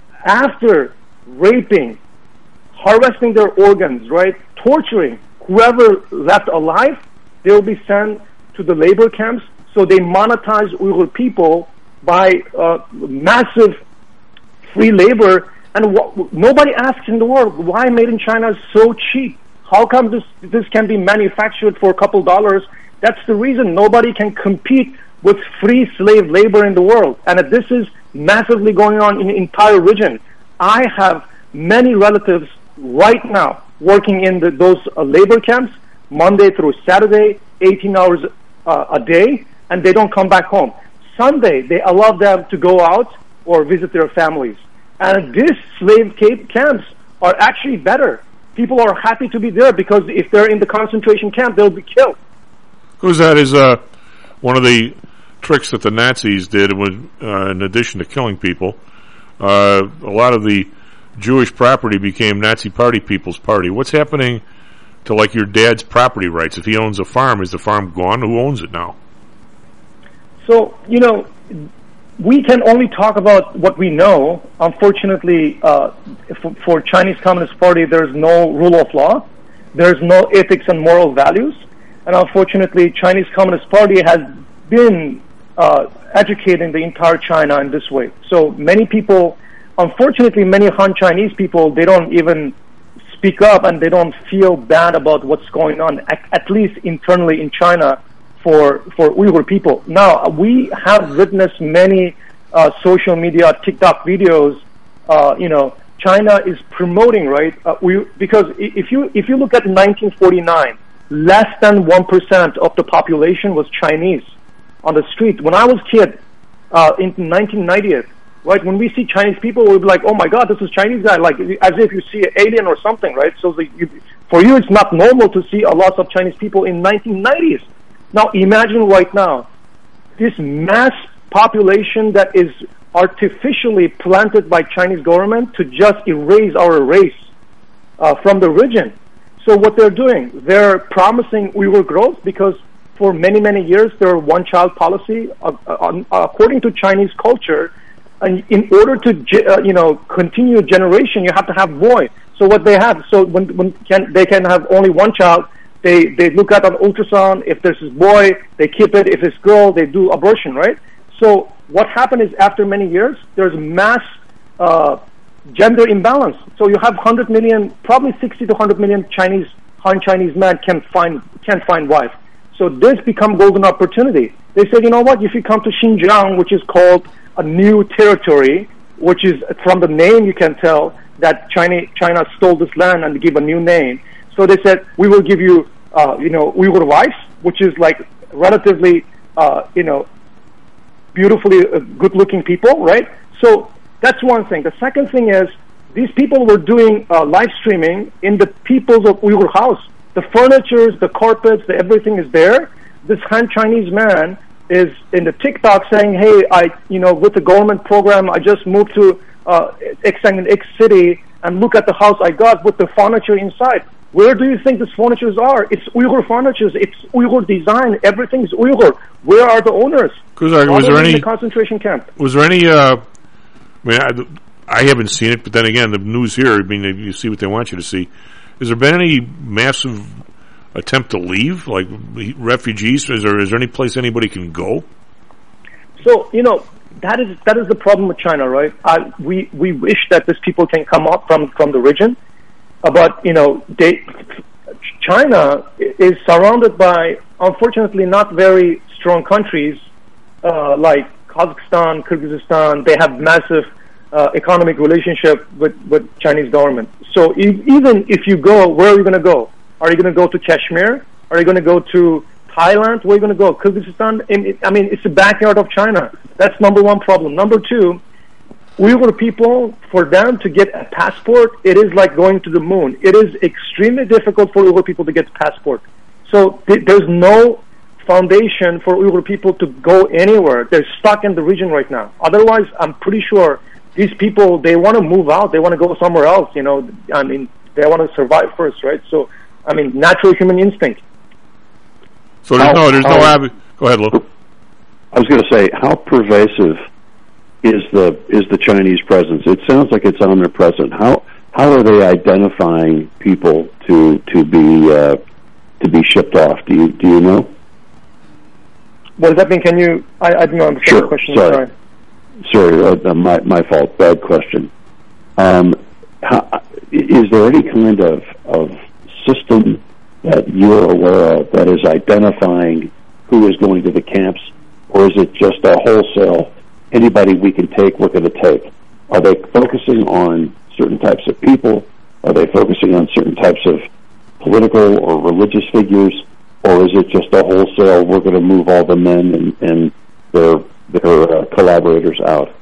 after raping, harvesting their organs, right, torturing whoever left alive, they will be sent to the labor camps. So they monetize Uyghur people by uh, massive free labor. And wh- nobody asks in the world why made in China is so cheap. How come this this can be manufactured for a couple dollars? That's the reason nobody can compete with free slave labor in the world. And if this is massively going on in the entire region. I have many relatives right now working in the, those uh, labor camps, Monday through Saturday, eighteen hours uh, a day, and they don't come back home. Sunday, they allow them to go out or visit their families. And these slave camps are actually better. People are happy to be there because if they're in the concentration camp, they'll be killed. Because that is uh, one of the tricks that the Nazis did, was, uh, in addition to killing people, uh, a lot of the Jewish property became Nazi Party people's party. What's happening to, like, your dad's property rights? If he owns a farm, is the farm gone? Who owns it now? So, you know, we can only talk about what we know. Unfortunately, uh, for, for Chinese Communist Party, there's no rule of law. There's no ethics and moral values. And unfortunately, Chinese Communist Party has been uh, educating the entire China in this way. So many people, unfortunately, many Han Chinese people, they don't even speak up and they don't feel bad about what's going on, at, at least internally in China for, for Uyghur people. Now, we have witnessed many uh, social media, TikTok videos, uh, you know, China is promoting, right? Uh, we, because if you, if you look at nineteen forty-nine, less than one percent of the population was Chinese on the street. When I was a kid, uh, in nineteen ninety, right, when we see Chinese people, we'll be like, oh my God, this is Chinese guy, like as if you see an alien or something, right? So the, you, for you, it's not normal to see a lot of Chinese people in nineteen nineties. Now imagine right now, this mass population that is artificially planted by Chinese government to just erase our race uh, from the region. So what they're doing, they're promising Uyghur growth because for many, many years, their one-child policy, uh, uh, according to Chinese culture, and in order to, ge- uh, you know, continue generation, you have to have boy. So what they have, so when, when can, they can have only one child, they, they look at an ultrasound. If there's a boy, they keep it. If it's girl, they do abortion, right? So what happened is after many years, there's mass uh, gender imbalance. So you have one hundred million, probably sixty to one hundred million Chinese, Han Chinese men can find, can't find wife. So this become golden opportunity. They said, you know what, if you come to Xinjiang, which is called a new territory, which is from the name you can tell that China, China stole this land and give a new name. So they said, we will give you, uh, you know, Uyghur wives, which is like relatively, uh, you know, beautifully uh, good-looking people, right? So that's one thing. The second thing is these people were doing uh, live streaming in the peoples of Uyghur house. The furnitures, the carpets, the everything is there. This Han Chinese man is in the TikTok saying, hey, I, you know, with the government program, I just moved to uh, X and X city and look at the house I got with the furniture inside. Where do you think these furnitures are? It's Uyghur furnitures. It's Uyghur design. Everything's Uyghur. Where are the owners? Was there, was there any in the concentration camp? Was there any? Uh, I mean, I, I haven't seen it, but then again, the news here, I mean, you see what they want you to see. Has there been any massive attempt to leave, like refugees? Is there, is there any place anybody can go? So, you know, that is that is the problem with China, right? I, we we wish that these people can come up from, from the region, uh, but, you know, they, China is surrounded by, unfortunately, not very strong countries uh, like Kazakhstan, Kyrgyzstan. They have massive uh, economic relationship with, with Chinese government. So e- even if you go, where are you going to go? Are you going to go to Kashmir? Are you going to go to Thailand? Where are you going to go? Kyrgyzstan? I mean, it's the backyard of China. That's number one problem. Number two, Uyghur people, for them to get a passport, it is like going to the moon. It is extremely difficult for Uyghur people to get a passport. So th- there's no foundation for Uyghur people to go anywhere. They're stuck in the region right now. Otherwise, I'm pretty sure these people, they want to move out. They want to go somewhere else. You know, I mean, they want to survive first, right? So, I mean, natural human instinct. So there's how, no, there's how, no. Ab- Go ahead, Lou. I was going to say, how pervasive is the is the Chinese presence? It sounds like it's omnipresent. How how are they identifying people to to be uh, to be shipped off? Do you do you know? What does that mean? Can you? I, I didn't understand sure. the question. Sorry, sorry, uh, my my fault. Bad question. Um, how, is there any kind of of system that you're aware of that is identifying who is going to the camps, or is it just a wholesale, anybody we can take, we're going to take? Are they focusing on certain types of people? Are they focusing on certain types of political or religious figures? Or is it just a wholesale, we're going to move all the men and, and their, their uh, collaborators out?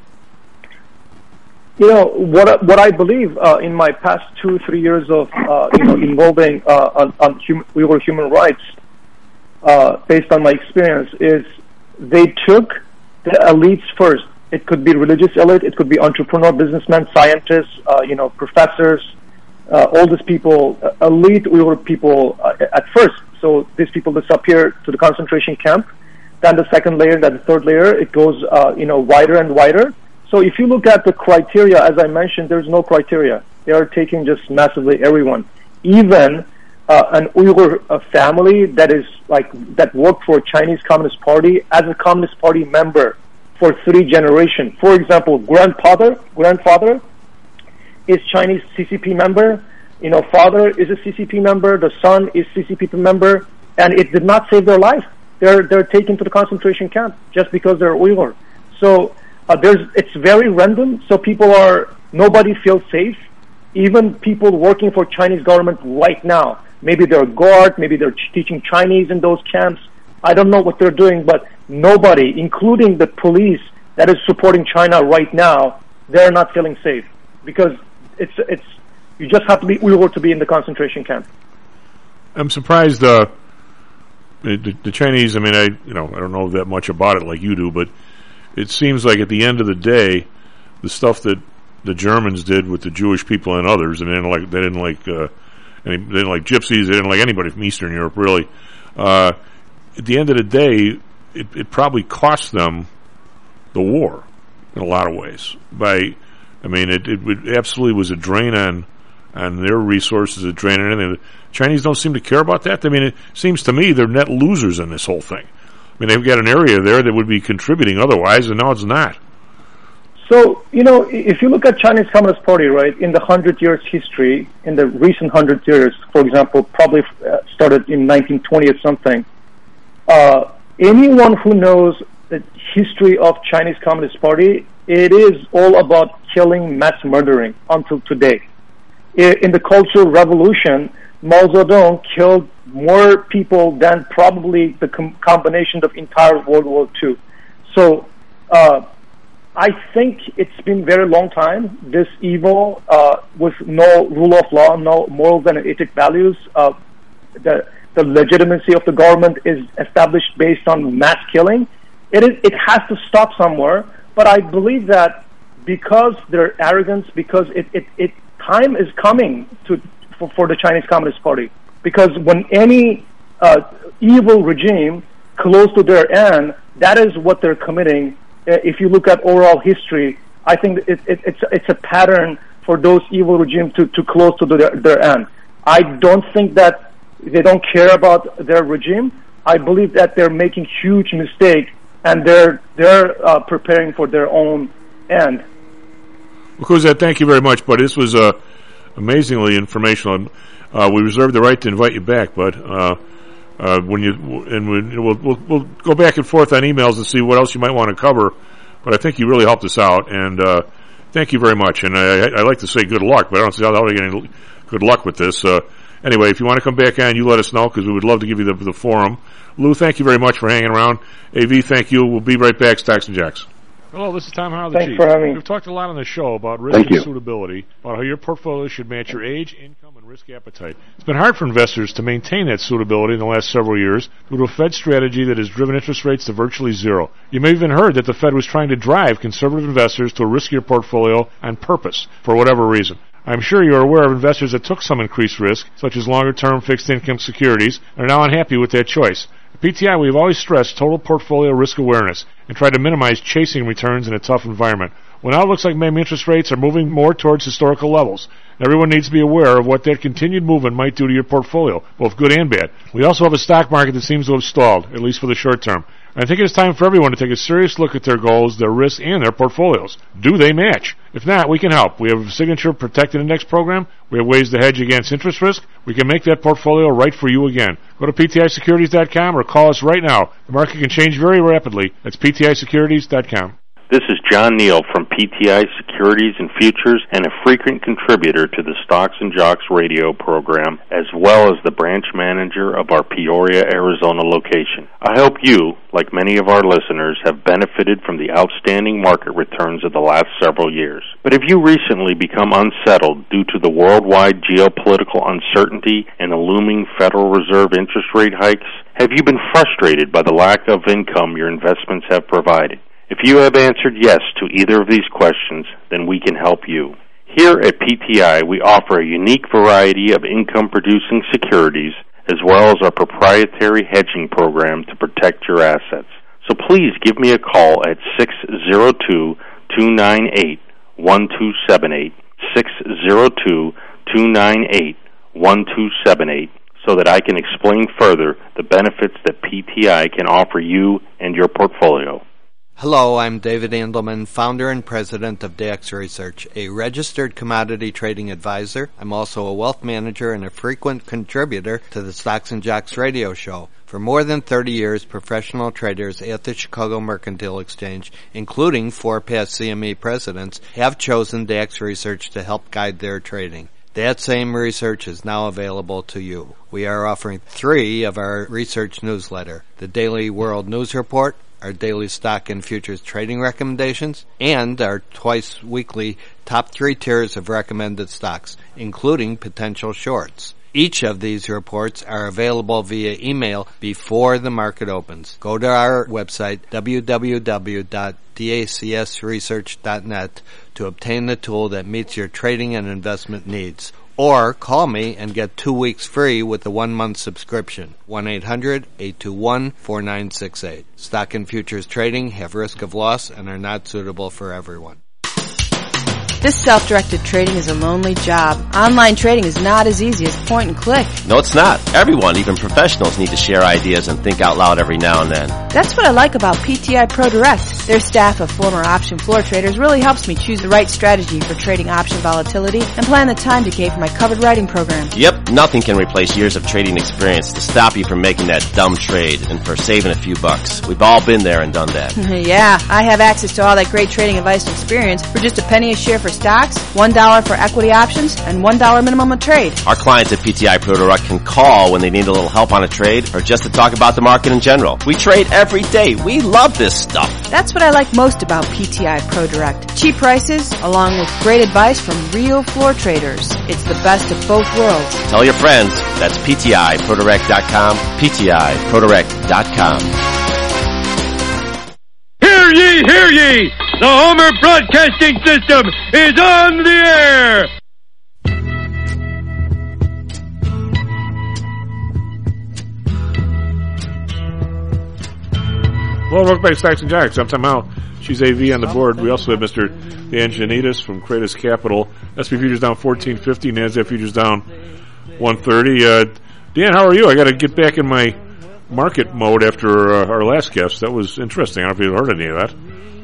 You know, what what I believe uh, in my past two, three years of, uh, you know, involving uh, on, on hum- Uyghur human rights, uh, based on my experience, is they took the elites first. It could be religious elite, it could be entrepreneur, businessmen, scientists, uh, you know, professors, uh, all these people, uh, elite Uyghur people uh, at first. So these people disappear to the concentration camp. Then the second layer, then the third layer, it goes, uh, you know, wider and wider. So if you look at the criteria, as I mentioned, there's no criteria. They are taking just massively everyone. Even uh, an Uyghur uh, family that is like that worked for Chinese Communist Party as a Communist Party member for three generations. For example, grandfather, grandfather is Chinese C C P member. You know, father is a C C P member. The son is C C P member, and it did not save their life. They're they're taken to the concentration camp just because they're Uyghur. So. Uh, there's, it's very random, so people are, nobody feels safe. Even people working for Chinese government right now, maybe they're guard, maybe they're ch- teaching Chinese in those camps. I don't know what they're doing, but nobody, including the police that is supporting China right now, they're not feeling safe because it's it's you just have to be Uyghur to be in the concentration camp. I'm surprised. Uh, the, the Chinese. I mean, I you know I don't know that much about it like you do, but. It seems like at the end of the day, the stuff that the Germans did with the Jewish people and others, and they didn't like they didn't like uh, any, they didn't like gypsies, they didn't like anybody from Eastern Europe really. Uh, at the end of the day, it, it probably cost them the war in a lot of ways. By, I mean, it, it, it absolutely was a drain on on their resources, a drain on anything. The Chinese don't seem to care about that. I mean, it seems to me they're net losers in this whole thing. I mean, they've got an area there that would be contributing otherwise, and now it's not. So, you know, if you look at Chinese Communist Party, right, in the hundred years history, in the recent hundred years, for example, probably uh, started in nineteen twenty or something, uh, anyone who knows the history of Chinese Communist Party, it is all about killing, mass murdering until today. In the Cultural Revolution, Mao Zedong killed more people than probably the com- combination of entire World War Two. So uh, I think it's been very long time, this evil uh, with no rule of law, no morals and ethic values. Uh, the, the legitimacy of the government is established based on mass killing. It is, it has to stop somewhere, but I believe that because their arrogance, because it, it, it time is coming to for, for the Chinese Communist Party. Because when any uh, evil regime close to their end, that is what they're committing. Uh, if you look at overall history, I think it, it, it's it's a pattern for those evil regimes to, to close to their, their end. I don't think that they don't care about their regime. I believe that they're making huge mistake and they're they're uh, preparing for their own end. Kuzat, thank you very much, but this was uh, amazingly informational. Uh, we reserve the right to invite you back, but uh, uh, when you and we, we'll, we'll we'll go back and forth on emails and see what else you might want to cover. But I think you really helped us out, and uh, thank you very much. And I, I like to say good luck, but I don't see how to get any good luck with this. Uh, anyway, if you want to come back on, you let us know because we would love to give you the, the forum. Lou, thank you very much for hanging around. A V, thank you. We'll be right back. Stocks and Jocks. Hello, this is Tom Howell, the Thanks Chief. for having me. We've talked a lot on the show about risk Thank and you. suitability, about how your portfolio should match your age, income, and risk appetite. It's been hard for investors to maintain that suitability in the last several years due to a Fed strategy that has driven interest rates to virtually zero. You may have even heard that the Fed was trying to drive conservative investors to a riskier portfolio on purpose, for whatever reason. I'm sure you're aware of investors that took some increased risk, such as longer-term fixed income securities, and are now unhappy with that choice. At P T I, we've always stressed total portfolio risk awareness and tried to minimize chasing returns in a tough environment. Well, now it looks like maybe interest rates are moving more towards historical levels. Everyone needs to be aware of what that continued movement might do to your portfolio, both good and bad. We also have a stock market that seems to have stalled, at least for the short term. I think it's time for everyone to take a serious look at their goals, their risks, and their portfolios. Do they match? If not, we can help. We have a signature protected index program. We have ways to hedge against interest risk. We can make that portfolio right for you again. Go to P T I securities dot com or call us right now. The market can change very rapidly. That's P T I securities dot com. This is John Neal from P T I Securities and Futures and a frequent contributor to the Stocks and Jocks radio program, as well as the branch manager of our Peoria, Arizona location. I hope you, like many of our listeners, have benefited from the outstanding market returns of the last several years. But have you recently become unsettled due to the worldwide geopolitical uncertainty and the looming Federal Reserve interest rate hikes? Have you been frustrated by the lack of income your investments have provided? If you have answered yes to either of these questions, then we can help you. Here at P T I, we offer a unique variety of income-producing securities, as well as our proprietary hedging program to protect your assets. So please give me a call at six zero two, two nine eight, one two seven eight, six zero two, two nine eight, one two seven eight, so that I can explain further the benefits that P T I can offer you and your portfolio. Hello, I'm David Andelman, founder and president of D A X Research, a registered commodity trading advisor. I'm also a wealth manager and a frequent contributor to the Stocks and Jocks radio show. For more than thirty years, professional traders at the Chicago Mercantile Exchange, including four past C M E presidents, have chosen D A X Research to help guide their trading. That same research is now available to you. We are offering three of our research newsletter, the Daily World News Report, our daily stock and futures trading recommendations, and our twice-weekly top three tiers of recommended stocks, including potential shorts. Each of these reports are available via email before the market opens. Go to our website, w w w dot d a c s research dot net, to obtain the tool that meets your trading and investment needs. Or call me and get two weeks free with a one-month subscription. one eight hundred, eight two one, four nine six eight. Stock and futures trading have risk of loss and are not suitable for everyone. This self-directed trading is a lonely job. Online trading is not as easy as point and click. No, it's not. Everyone, even professionals, need to share ideas and think out loud every now and then. That's what I like about P T I Pro Direct. Their staff of former option floor traders really helps me choose the right strategy for trading option volatility and plan the time decay for my covered writing program. Yep, nothing can replace years of trading experience to stop you from making that dumb trade and for saving a few bucks. We've all been there and done that. Yeah, I have access to all that great trading advice and experience for just a penny a share for stocks, one dollar for equity options, and one dollar minimum a trade. Our clients at P T I Pro Direct can call when they need a little help on a trade or just to talk about the market in general. We trade every day. We love this stuff. That's what I like most about P T I Pro Direct. Cheap prices, along with great advice from real floor traders. It's the best of both worlds. Tell your friends. That's P T I Pro Direct dot com, P T I Pro Direct dot com. Hear ye, hear ye! The Homer Broadcasting System is on the air! Well, welcome back to Stocks and Jocks. I'm Tom Howell. She's A V on the board. We also have Mister Dan Janitas from Kratos Capital. S and P futures down fourteen fifty. NASDAQ futures down one thirty. Uh, Dan, how are you? I got to get back in my market mode after uh, our last guest. That was interesting. I don't know if you've heard any of that.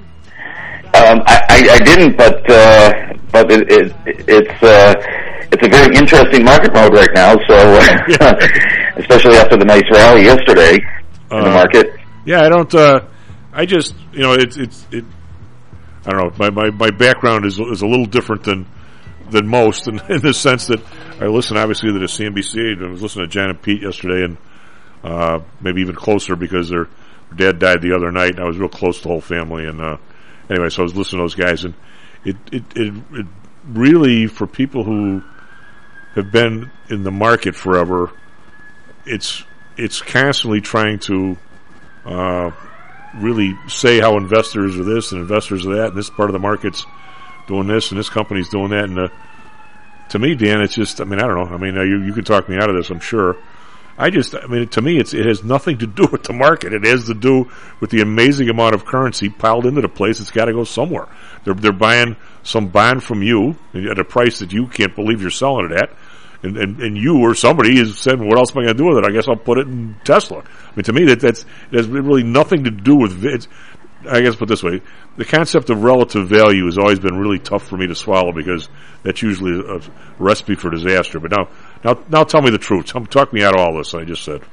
Um, I, I, I didn't, but uh, but it, it, it's uh, it's a very interesting market mode right now. So, especially after the nice rally yesterday in uh, the market. Yeah, I don't. Uh, I just, you know, it's it's it. I don't know. My my, my background is is a little different than than most, in, in the sense that I listen obviously to the C N B C. I was listening to Jan and Pete yesterday, and uh, maybe even closer because their dad died the other night, and I was real close to the whole family. And uh, anyway, so I was listening to those guys, and it it it, it really, for people who have been in the market forever, it's it's constantly trying to uh, really say how investors are this and investors are that, and this part of the market's doing this and this company's doing that. And uh, to me, Dan, it's just, I mean, I don't know. I mean, uh, you you could talk me out of this, I'm sure. I just, I mean, to me, it's it has nothing to do with the market. It has to do with the amazing amount of currency piled into the place. It's got to go somewhere. They're they're buying some bond from you at a price that you can't believe you're selling it at, and and, and you or somebody is saying, "What else am I going to do with it? I guess I'll put it in Tesla." I mean, to me, that that's it has really nothing to do with it. I guess put it this way, the concept of relative value has always been really tough for me to swallow because that's usually a recipe for disaster. But now, now, now, tell me the truth. Tell, talk me out of all this I just said.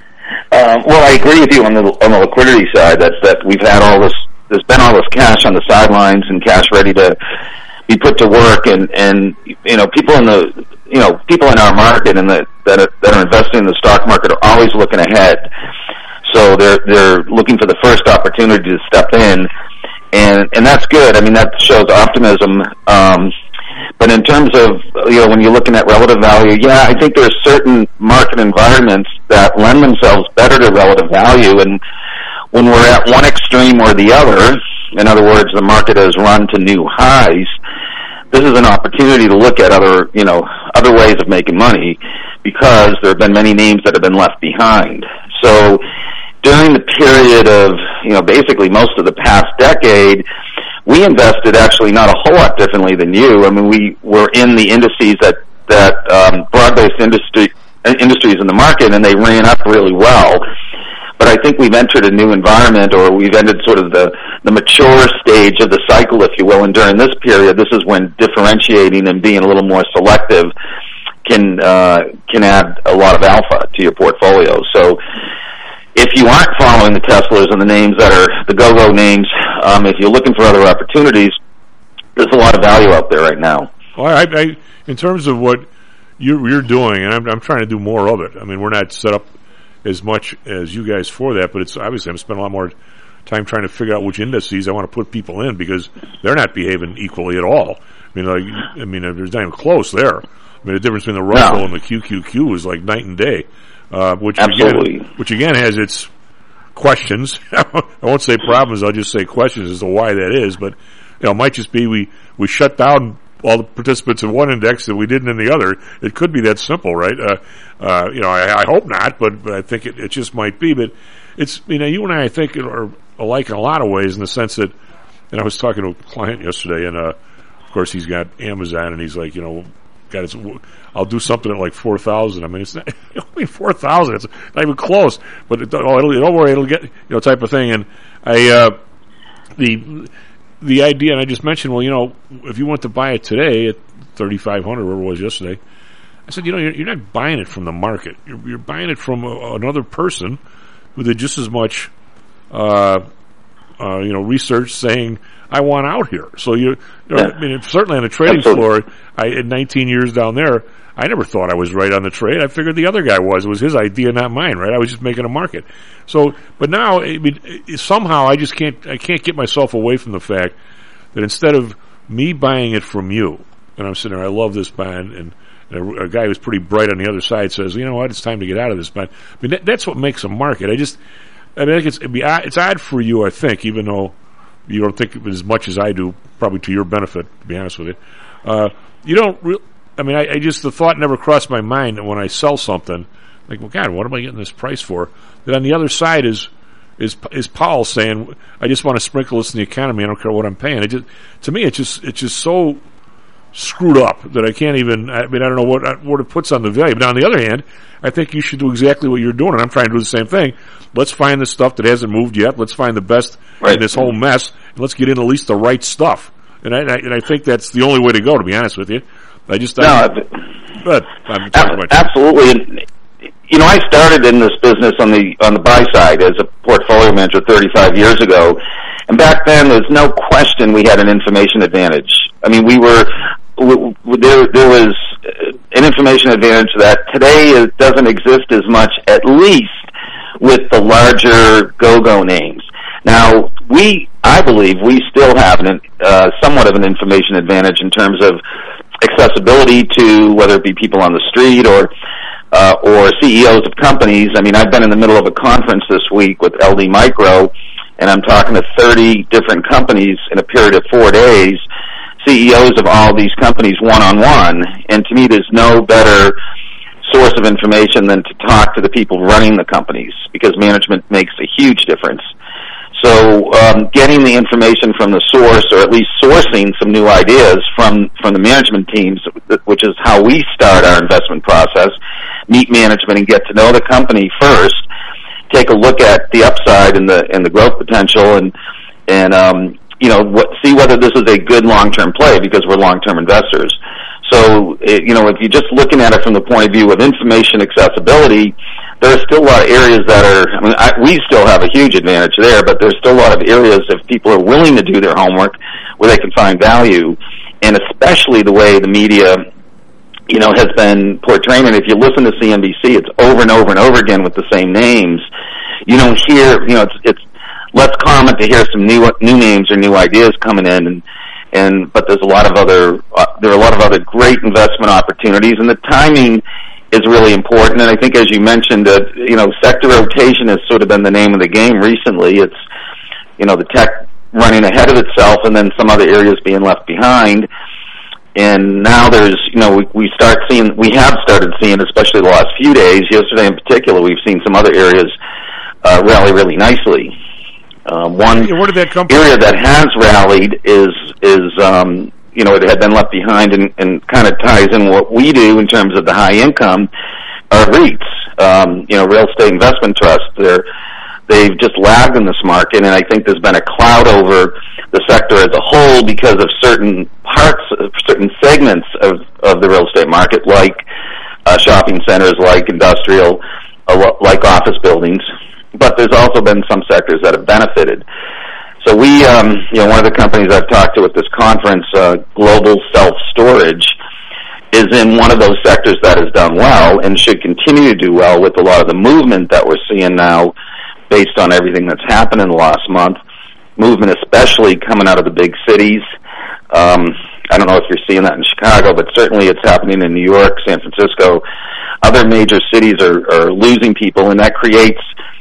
Um, well, I agree with you on the on the liquidity side. That's that we've had all this. There's been all this cash on the sidelines and cash ready to be put to work, and and you know people in the you know people in our market and the, that are, that are investing in the stock market are always looking ahead. So they're they're looking for the first opportunity to step in, and and that's good. I mean, that shows optimism. Um, but in terms of, you know, when you're looking at relative value, yeah, I think there's certain market environments that lend themselves better to relative value. And when we're at one extreme or the other, in other words, the market has run to new highs, this is an opportunity to look at other, you know, other ways of making money because there have been many names that have been left behind. So during the period of, you know, basically most of the past decade, we invested actually not a whole lot differently than you. I mean, we were in the indices that, that, um, broad-based industry, industries in the market, and they ran up really well. But I think we've entered a new environment, or we've entered sort of the, the mature stage of the cycle, if you will, and during this period, this is when differentiating and being a little more selective can, uh, can add a lot of alpha to your portfolio. So, if you aren't following the Teslas and the names that are the go-go names, um, if you're looking for other opportunities, there's a lot of value out there right now. Well, I, I, in terms of what you're, you're doing, and I'm, I'm trying to do more of it. I mean, we're not set up as much as you guys for that, but it's obviously I'm spending a lot more time trying to figure out which indices I want to put people in because they're not behaving equally at all. I mean, like, I mean, there's not even close there. I mean, the difference between the Russell no. and the Q Q Q is like night and day. Uh, which Absolutely. again, which again has its questions. I won't say problems. I'll just say questions as to why that is. But you know, it might just be we we shut down all the participants in one index that we didn't in the other. It could be that simple, right? Uh, uh, you know, I, I hope not, but, but I think it, it just might be. But it's you know, you and I, I think, are alike in a lot of ways in the sense that. And I was talking to a client yesterday, and uh, of course he's got Amazon, and he's like, you know. God, it's, I'll do something at like four thousand. I mean, it's not, I mean, four thousand. It's not even close. But it, oh, it'll, don't worry, it'll get, you know, type of thing. And I, uh, the, the idea, and I just mentioned, well, you know, if you want to buy it today at thirty-five hundred, whatever it was yesterday, I said, you know, you're, you're not buying it from the market. You're, you're buying it from a, another person who did just as much, uh, uh, you know, research saying, I want out here. So you, you know, yeah. I mean, certainly on the trading Absolutely. floor, I, in nineteen years down there, I never thought I was right on the trade. I figured the other guy was. It was his idea, not mine, right? I was just making a market. So, but now, I mean, somehow I just can't, I can't get myself away from the fact that instead of me buying it from you, and I'm sitting there, I love this bond, and, and a, a guy who's pretty bright on the other side says, you know what, it's time to get out of this bond. I mean, that, that's what makes a market. I just, I mean, I think it's, it'd be, it's odd for you, I think, even though you don't think of it as much as I do, probably to your benefit, to be honest with you. Uh, you don't re- I mean, I, I just, the thought never crossed my mind that when I sell something, like, well, God, what am I getting this price for? That on the other side is, is is Powell saying, "I just want to sprinkle this in the economy. I don't care what I'm paying." It just, to me, it's just it's just so screwed up that I can't even. I mean, I don't know what what it puts on the value. But on the other hand, I think you should do exactly what you're doing, and I'm trying to do the same thing. Let's find the stuff that hasn't moved yet. Let's find the best right. in this whole mess, and let's get in at least the right stuff. And I, and I think that's the only way to go. To be honest with you, I just no, I, but I'm talking about absolutely. You know, I started in this business on the on the buy side as a portfolio manager thirty-five years ago, and back then there's no question we had an information advantage. I mean, we were we, there. There was an information advantage that today is, doesn't exist as much, at least with the larger go-go names. Now, we, I believe, we still have an, uh, somewhat of an information advantage in terms of accessibility to whether it be people on the street or uh, or C E Os of companies. I mean, I've been in the middle of a conference this week with L D Micro, and I'm talking to thirty different companies in a period of four days, C E Os of all these companies one-on-one, and to me there's no better source of information than to talk to the people running the companies, because management makes a huge difference. So um, getting the information from the source, or at least sourcing some new ideas from, from the management teams, which is how we start our investment process, meet management and get to know the company first, take a look at the upside and the and the growth potential, and and um, you know what, see whether this is a good long-term play, because we're long-term investors. So it, you know if you're just looking at it from the point of view of information accessibility, there are still a lot of areas that are, I mean, I, we still have a huge advantage there, but there's still a lot of areas, if people are willing to do their homework, where they can find value, and especially the way the media, you know, has been portraying it. If you listen to C N B C, it's over and over and over again with the same names. You don't hear, you know, it's, it's less common to hear some new new names or new ideas coming in, and and but there's a lot of other, uh, there are a lot of other great investment opportunities, and the timing is really important. And I think, as you mentioned, uh, you know, sector rotation has sort of been the name of the game recently. It's, you know, the tech running ahead of itself, and then some other areas being left behind. And now there's, you know, we, we start seeing, we have started seeing, especially the last few days, yesterday in particular, we've seen some other areas uh, rally really nicely. Uh, one Where did that come area from? that has rallied is, is um, you know, it had been left behind, and, and kind of ties in what we do in terms of the high income, are REITs, um, you know, real estate investment trusts. They're, they've just lagged in this market, and I think there's been a cloud over the sector as a whole because of certain parts, certain segments of, of the real estate market, like uh, shopping centers, like industrial, uh, like office buildings. But there's also been some sectors that have benefited. So we, um, you know, one of the companies I've talked to at this conference, uh, Global Self-Storage, is in one of those sectors that has done well and should continue to do well with a lot of the movement that we're seeing now based on everything that's happened in the last month. Movement especially coming out of the big cities. Um, I don't know if you're seeing that in Chicago, but certainly it's happening in New York, San Francisco. Other major cities are, are losing people, and that creates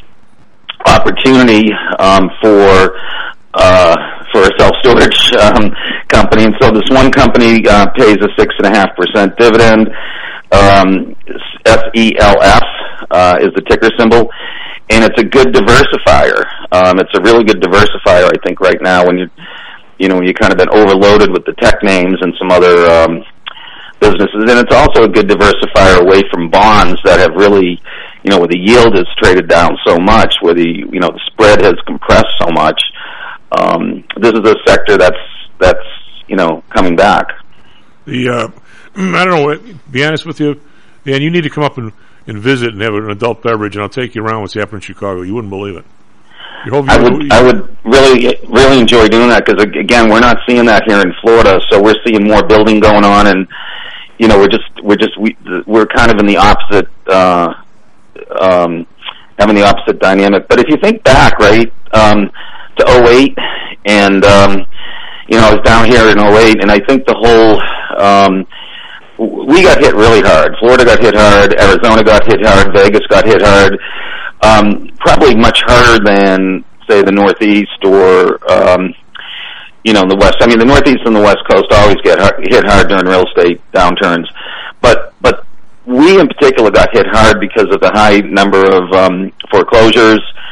opportunity um, for uh, for a self-storage um, company. And so this one company uh, pays a six and a half percent dividend. Um, S E L F uh, is the ticker symbol, and it's a good diversifier. Um, it's a really good diversifier, I think, right now when you you know when you kind of been overloaded with the tech names and some other um, businesses, and it's also a good diversifier away from bonds that have really, you know, where the yield has traded down so much, where the, you know, the spread has compressed so much. Um, this is a sector that's, that's, you know, coming back. The, uh, I don't know, to be honest with you, Dan, you need to come up and, and visit and have an adult beverage, and I'll take you around what's happening in Chicago. You wouldn't believe it. You hope you I would, I would really, really enjoy doing that, because again, we're not seeing that here in Florida, so we're seeing more building going on, and, you know, we're just, we're just, we, we're kind of in the opposite, uh, um, having the opposite dynamic. But if you think back, right, um, to oh eight, and, um, you know, I was down here in oh eight, and I think the whole, um, we got hit really hard. Florida got hit hard, Arizona got hit hard, Vegas got hit hard, um, probably much harder than, say, the Northeast or, um, you know, the West. I mean, the Northeast and the West Coast always get hard, hit hard during real estate downturns, but, but we in particular got hit hard because of the high number of um, foreclosures,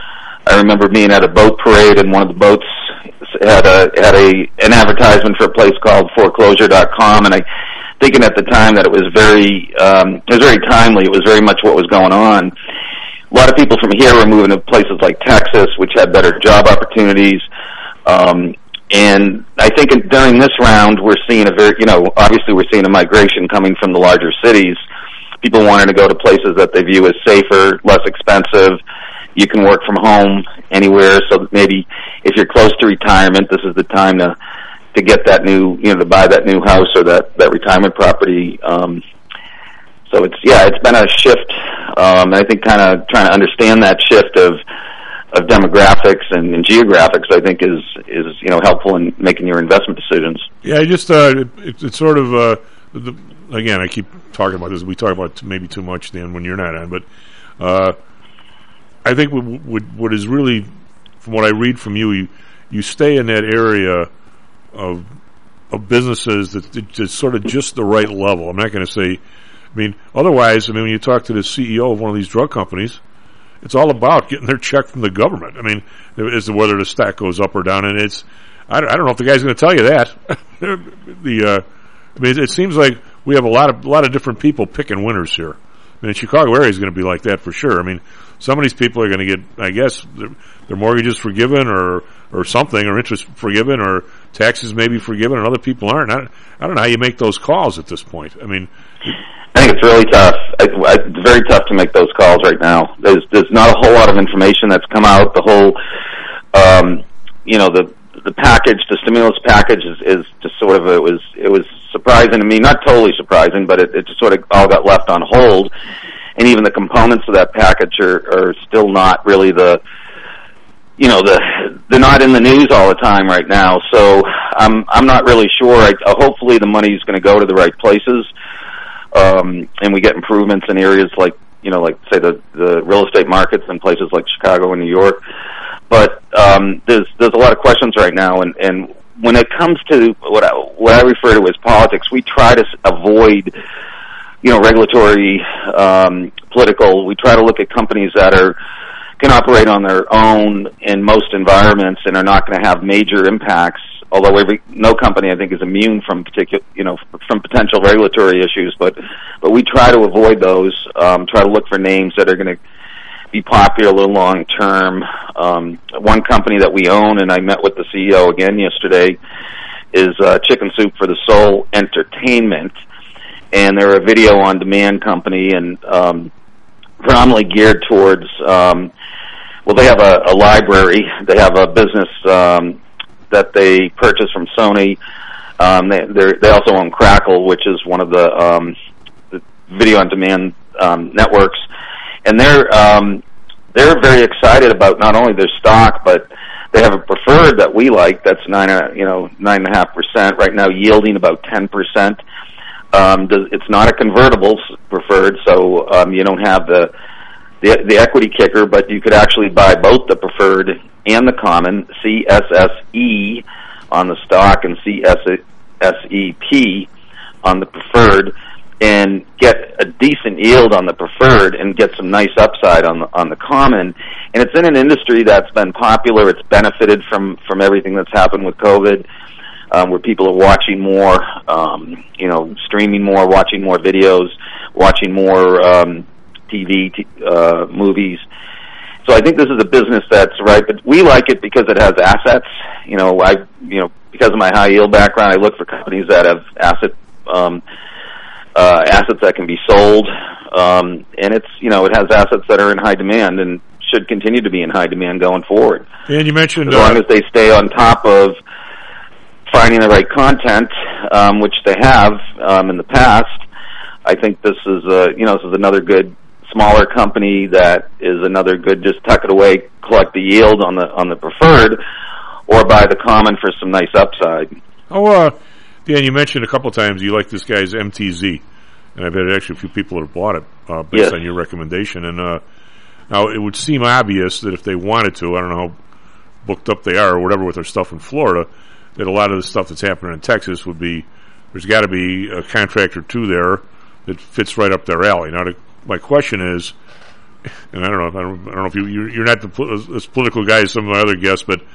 I remember being at a boat parade, and one of the boats had a had a an advertisement for a place called foreclosure dot com, and I thinking at the time that it was very um, it was very timely. It was very much what was going on. A lot of people from here were moving to places like Texas, which had better job opportunities. Um, and I think in, during this round, we're seeing a very, you know, obviously we're seeing a migration coming from the larger cities. People wanting to go to places that they view as safer, less expensive. You can work from home anywhere, so that maybe if you're close to retirement, this is the time to to get that new, you know, to buy that new house or that that retirement property. Um, so it's yeah, it's been a shift. Um, I think kind of trying to understand that shift of of demographics and, and geographics, I think is is you know helpful in making your investment decisions. Yeah, I just uh, it, it, it's sort of uh, the, again, I keep talking about this. We talk about maybe too much, Dan, when you're not on, but uh, I think what, what, what is really, from what I read from you, you, you stay in that area of of businesses that it's sort of just the right level. I'm not going to say, I mean, otherwise, I mean, when you talk to the C E O of one of these drug companies, it's all about getting their check from the government. I mean, as to whether the stock goes up or down, and it's, I don't, I don't know if the guy's going to tell you that. the, uh, I mean, it, it seems like we have a lot of a lot of different people picking winners here. I mean, the Chicago area is going to be like that for sure. I mean, some of these people are going to get, I guess, their, their mortgages forgiven or or something, or interest forgiven, or taxes maybe forgiven, and other people aren't. I, I don't know how you make those calls at this point. I mean, I think it's really tough. I, I, it's very tough to make those calls right now. There's there's not a whole lot of information that's come out. The whole, um, you know, the the package, the stimulus package is, is just sort of, it was it was surprising to me. Not totally surprising, but it, it just sort of all got left on hold. And even the components of that package are, are still not really the, you know, the they're not in the news all the time right now. So I'm I'm not really sure. I, uh, hopefully the money is going to go to the right places, um, and we get improvements in areas like, you know, like say the the real estate markets in places like Chicago and New York. But um, there's there's a lot of questions right now, and, and when it comes to what I, what I refer to as politics, we try to avoid, you know, regulatory, um, political. We try to look at companies that are can operate on their own in most environments and are not going to have major impacts. Although every no company, I think, is immune from particular, you know, from potential regulatory issues, but but we try to avoid those. Um, try to look for names that are going to be popular long term. Um, one company that we own, and I met with the C E O again yesterday, is uh, Chicken Soup for the Soul Entertainment, and they're a video on demand company, and um, predominantly geared towards. Um, well, they have a, a library. They have a business um, that they purchased from Sony. Um, they they also own Crackle, which is one of the, um, the video on demand um, networks. And they're um, they're very excited about not only their stock, but they have a preferred that we like. That's nine, you know, nine and a half percent right now, yielding about ten percent. Um, it's not a convertible preferred, so um, you don't have the, the the equity kicker, but you could actually buy both the preferred and the common, C S S E on the stock and C S S E P on the preferred, and get a decent yield on the preferred and get some nice upside on the on the common. And it's in an industry that's been popular. It's benefited from from everything that's happened with COVID, um, where people are watching more, um, you know, streaming more, watching more videos, watching more um, T V, t- uh, movies. So I think this is a business that's right, but we like it because it has assets. You know, I you know because of my high yield background, I look for companies that have asset. Um, Uh, assets that can be sold, um, and it's, you know, it has assets that are in high demand and should continue to be in high demand going forward. And you mentioned as long uh, as they stay on top of finding the right content, um, which they have um, in the past. I think this is a, you know, this is another good smaller company that is another good. Just tuck it away, collect the yield on the on the preferred, or buy the common for some nice upside. Oh, uh. Dan, you mentioned a couple of times you like this guy's M T Z, and I've had actually a few people that have bought it uh, based yes. on your recommendation. And uh, now it would seem obvious that if they wanted to, I don't know how booked up they are or whatever with their stuff in Florida, that a lot of the stuff that's happening in Texas would be, there's got to be a contract or two there that fits right up their alley. Now, the, my question is, and I don't know if I don't, I don't know if you you're, you're not the, as political guy as some of my other guests, but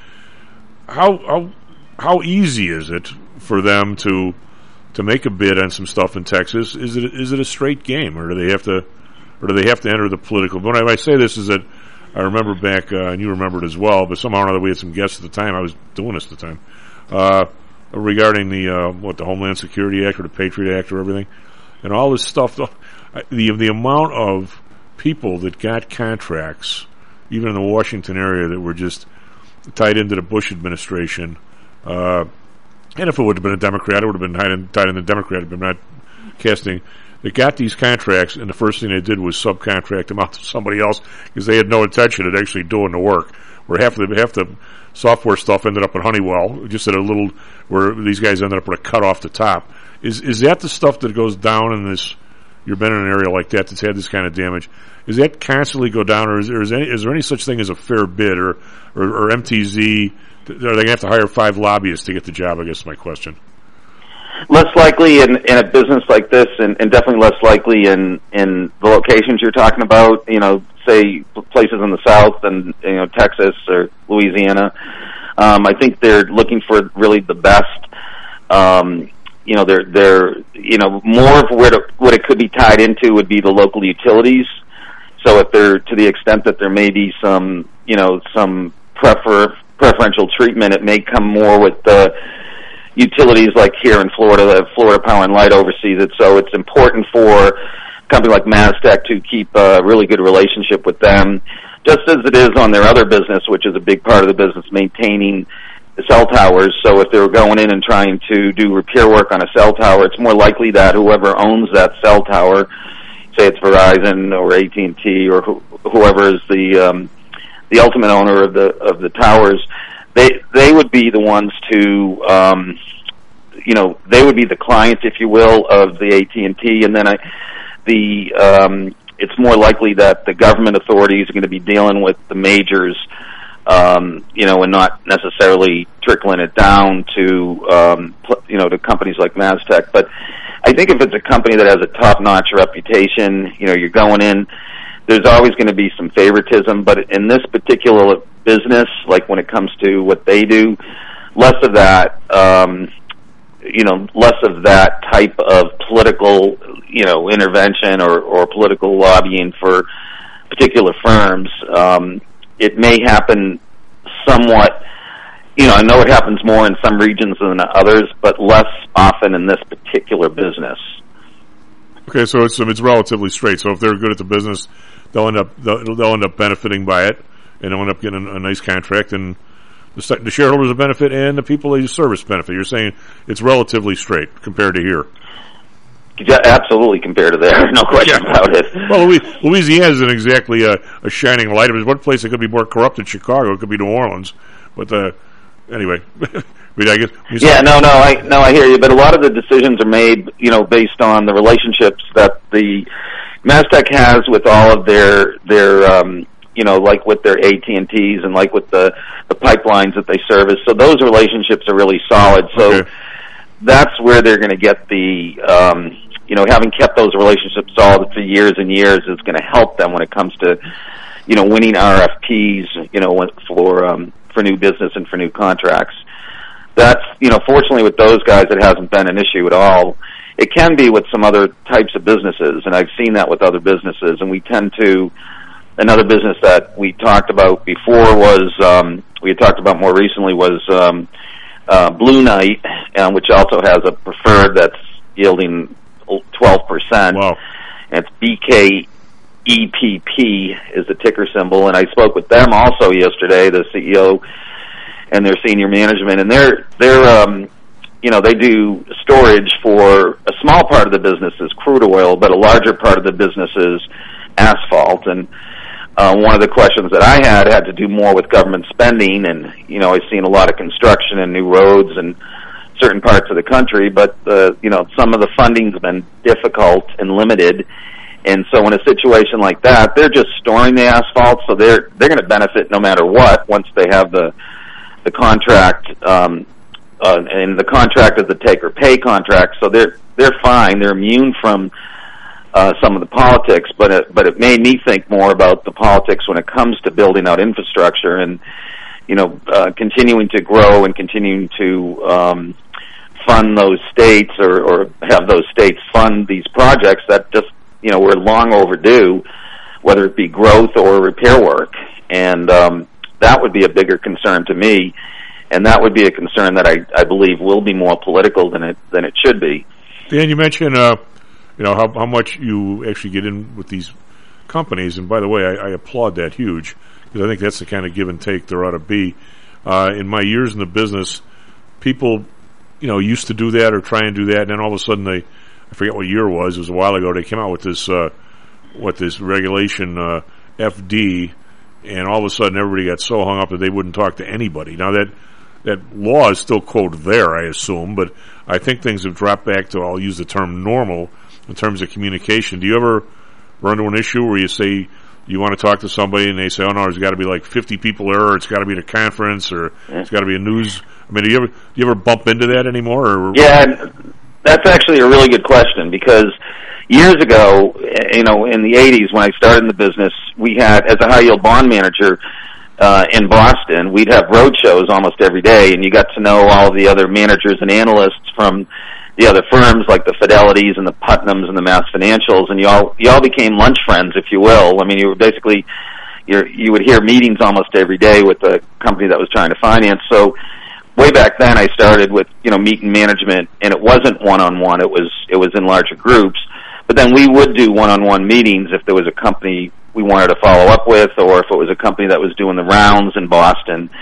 how how how easy is it for them to to make a bid on some stuff in Texas? Is it is it a straight game, or do they have to or do they have to enter the political? But when I say this is that I remember back, uh, and you remembered as well, but somehow or another we had some guests at the time. I was doing this at the time uh, regarding the uh, what the Homeland Security Act or the Patriot Act or everything, and all this stuff. The the, the amount of people that got contracts, even in the Washington area, that were just tied into the Bush administration. Uh, and if it would have been a Democrat, it would have been tied in, tied in the Democrat, but not casting. They got these contracts, and the first thing they did was subcontract them out to somebody else because they had no intention of actually doing the work. Where half the half the software stuff ended up in Honeywell, just at a little where these guys ended up with a cut off the top. Is is that the stuff that goes down in this? You've been in an area like that that's had this kind of damage. Is that constantly go down, or is there, is, any, is there any such thing as a fair bid, or or, or M T Z? Are they going to have to hire five lobbyists to get the job? I guess is my question. Less likely in, in a business like this, and, and definitely less likely in, in the locations you're talking about. You know, say places in the South and you know Texas or Louisiana. Um, I think they're looking for really the best. Um, you know, they're they're you know more of what it, what it could be tied into would be the local utilities. So if there, to the extent that there may be some you know some prefer preferential treatment, it may come more with the utilities like here in Florida, the Florida Power and Light oversees it, so it's important for a company like Mastech to keep a really good relationship with them, just as it is on their other business, which is a big part of the business, maintaining the cell towers. So if they were going in and trying to do repair work on a cell tower, it's more likely that whoever owns that cell tower, say it's Verizon or A T and T or wh- whoever is the um, the ultimate owner of the of the towers, they they would be the ones to um, you know they would be the client, if you will, of the A T and T, and then I, the um, it's more likely that the government authorities are going to be dealing with the majors, um, you know, and not necessarily trickling it down to um, pl- you know to companies like Mastech. But I think if it's a company that has a top-notch reputation, you know, you're going in, there's always going to be some favoritism, but in this particular business, like when it comes to what they do, less of that, um, you know, less of that type of political, you know, intervention or, or political lobbying for particular firms. Um, it may happen somewhat, you know, I know it happens more in some regions than others, but less often in this particular business. Okay, so it's it's relatively straight. So if they're good at the business, they'll end up they'll, they'll end up benefiting by it, and they'll end up getting a, a nice contract, and the, the shareholders will benefit, and the people they service benefit. You're saying it's relatively straight compared to here. Yeah, absolutely, compared to there, no question yeah. about it. Well, Louisiana isn't exactly a, a shining light. If there's one place that could be more corrupt than Chicago, it could be New Orleans. But uh, anyway. I mean, I guess, yeah, no, no, I no, I hear you. But a lot of the decisions are made, you know, based on the relationships that the Mastech has with all of their their, um, you know, like with their A T and Ts and like with the the pipelines that they service. So those relationships are really solid. So okay. That's where they're going to get the, um, you know, having kept those relationships solid for years and years is going to help them when it comes to, you know, winning R F Ps, you know, for um, for new business and for new contracts. That's, you know, fortunately with those guys, it hasn't been an issue at all. It can be with some other types of businesses, and I've seen that with other businesses, and we tend to, another business that we talked about before was, um, we had talked about more recently was um, uh, Blue Knight, uh, which also has a preferred that's yielding twelve percent. Wow. And it's B K E P P is the ticker symbol, and I spoke with them also yesterday, the C E O and their senior management, and they're they're um, you know they do storage for a small part of the business is crude oil, but a larger part of the business is asphalt. And uh, one of the questions that I had had to do more with government spending, and you know I've seen a lot of construction and new roads in certain parts of the country, but uh, you know some of the funding's been difficult and limited. And so in a situation like that, they're just storing the asphalt, so they're they're going to benefit no matter what once they have the the contract, um, uh, and the contract is the take or pay contract, so they're they're fine. They're immune from uh, some of the politics, but it, but it made me think more about the politics when it comes to building out infrastructure and, you know, uh, continuing to grow and continuing to um, fund those states or, or have those states fund these projects that just, you know, were long overdue, whether it be growth or repair work. And um, that would be a bigger concern to me, and that would be a concern that I, I believe will be more political than it than it should be. Dan, you mentioned, uh, you know, how, how much you actually get in with these companies, and by the way, I, I applaud that huge, because I think that's the kind of give and take there ought to be. Uh, in my years in the business, people, you know, used to do that or try and do that, and then all of a sudden they, I forget what year it was, it was a while ago, they came out with this, uh, what this regulation, uh, F D, and all of a sudden everybody got so hung up that they wouldn't talk to anybody. Now that, that law is still, quote, there, I assume, but I think things have dropped back to, I'll use the term normal, in terms of communication. Do you ever run into an issue where you say you want to talk to somebody and they say, oh no, there's got to be like fifty people there, or it's got to be at a conference, or it's got to be a news, I mean, do you ever, do you ever bump into that anymore? Or? Yeah, that's actually a really good question, because years ago, you know, in the eighties when I started in the business, we had, as a high yield bond manager uh, in Boston, we'd have road shows almost every day, and you got to know all the other managers and analysts from the other firms like the Fidelities and the Putnams and the Mass Financials, and you all you all became lunch friends, if you will. I mean, you were basically you're, you would hear meetings almost every day with the company that was trying to finance. So way back then, I started with you know meeting management, and it wasn't one on one. It was it was in larger groups. But then we would do one on one meetings if there was a company we wanted to follow up with, or if it was a company that was doing the rounds in Boston.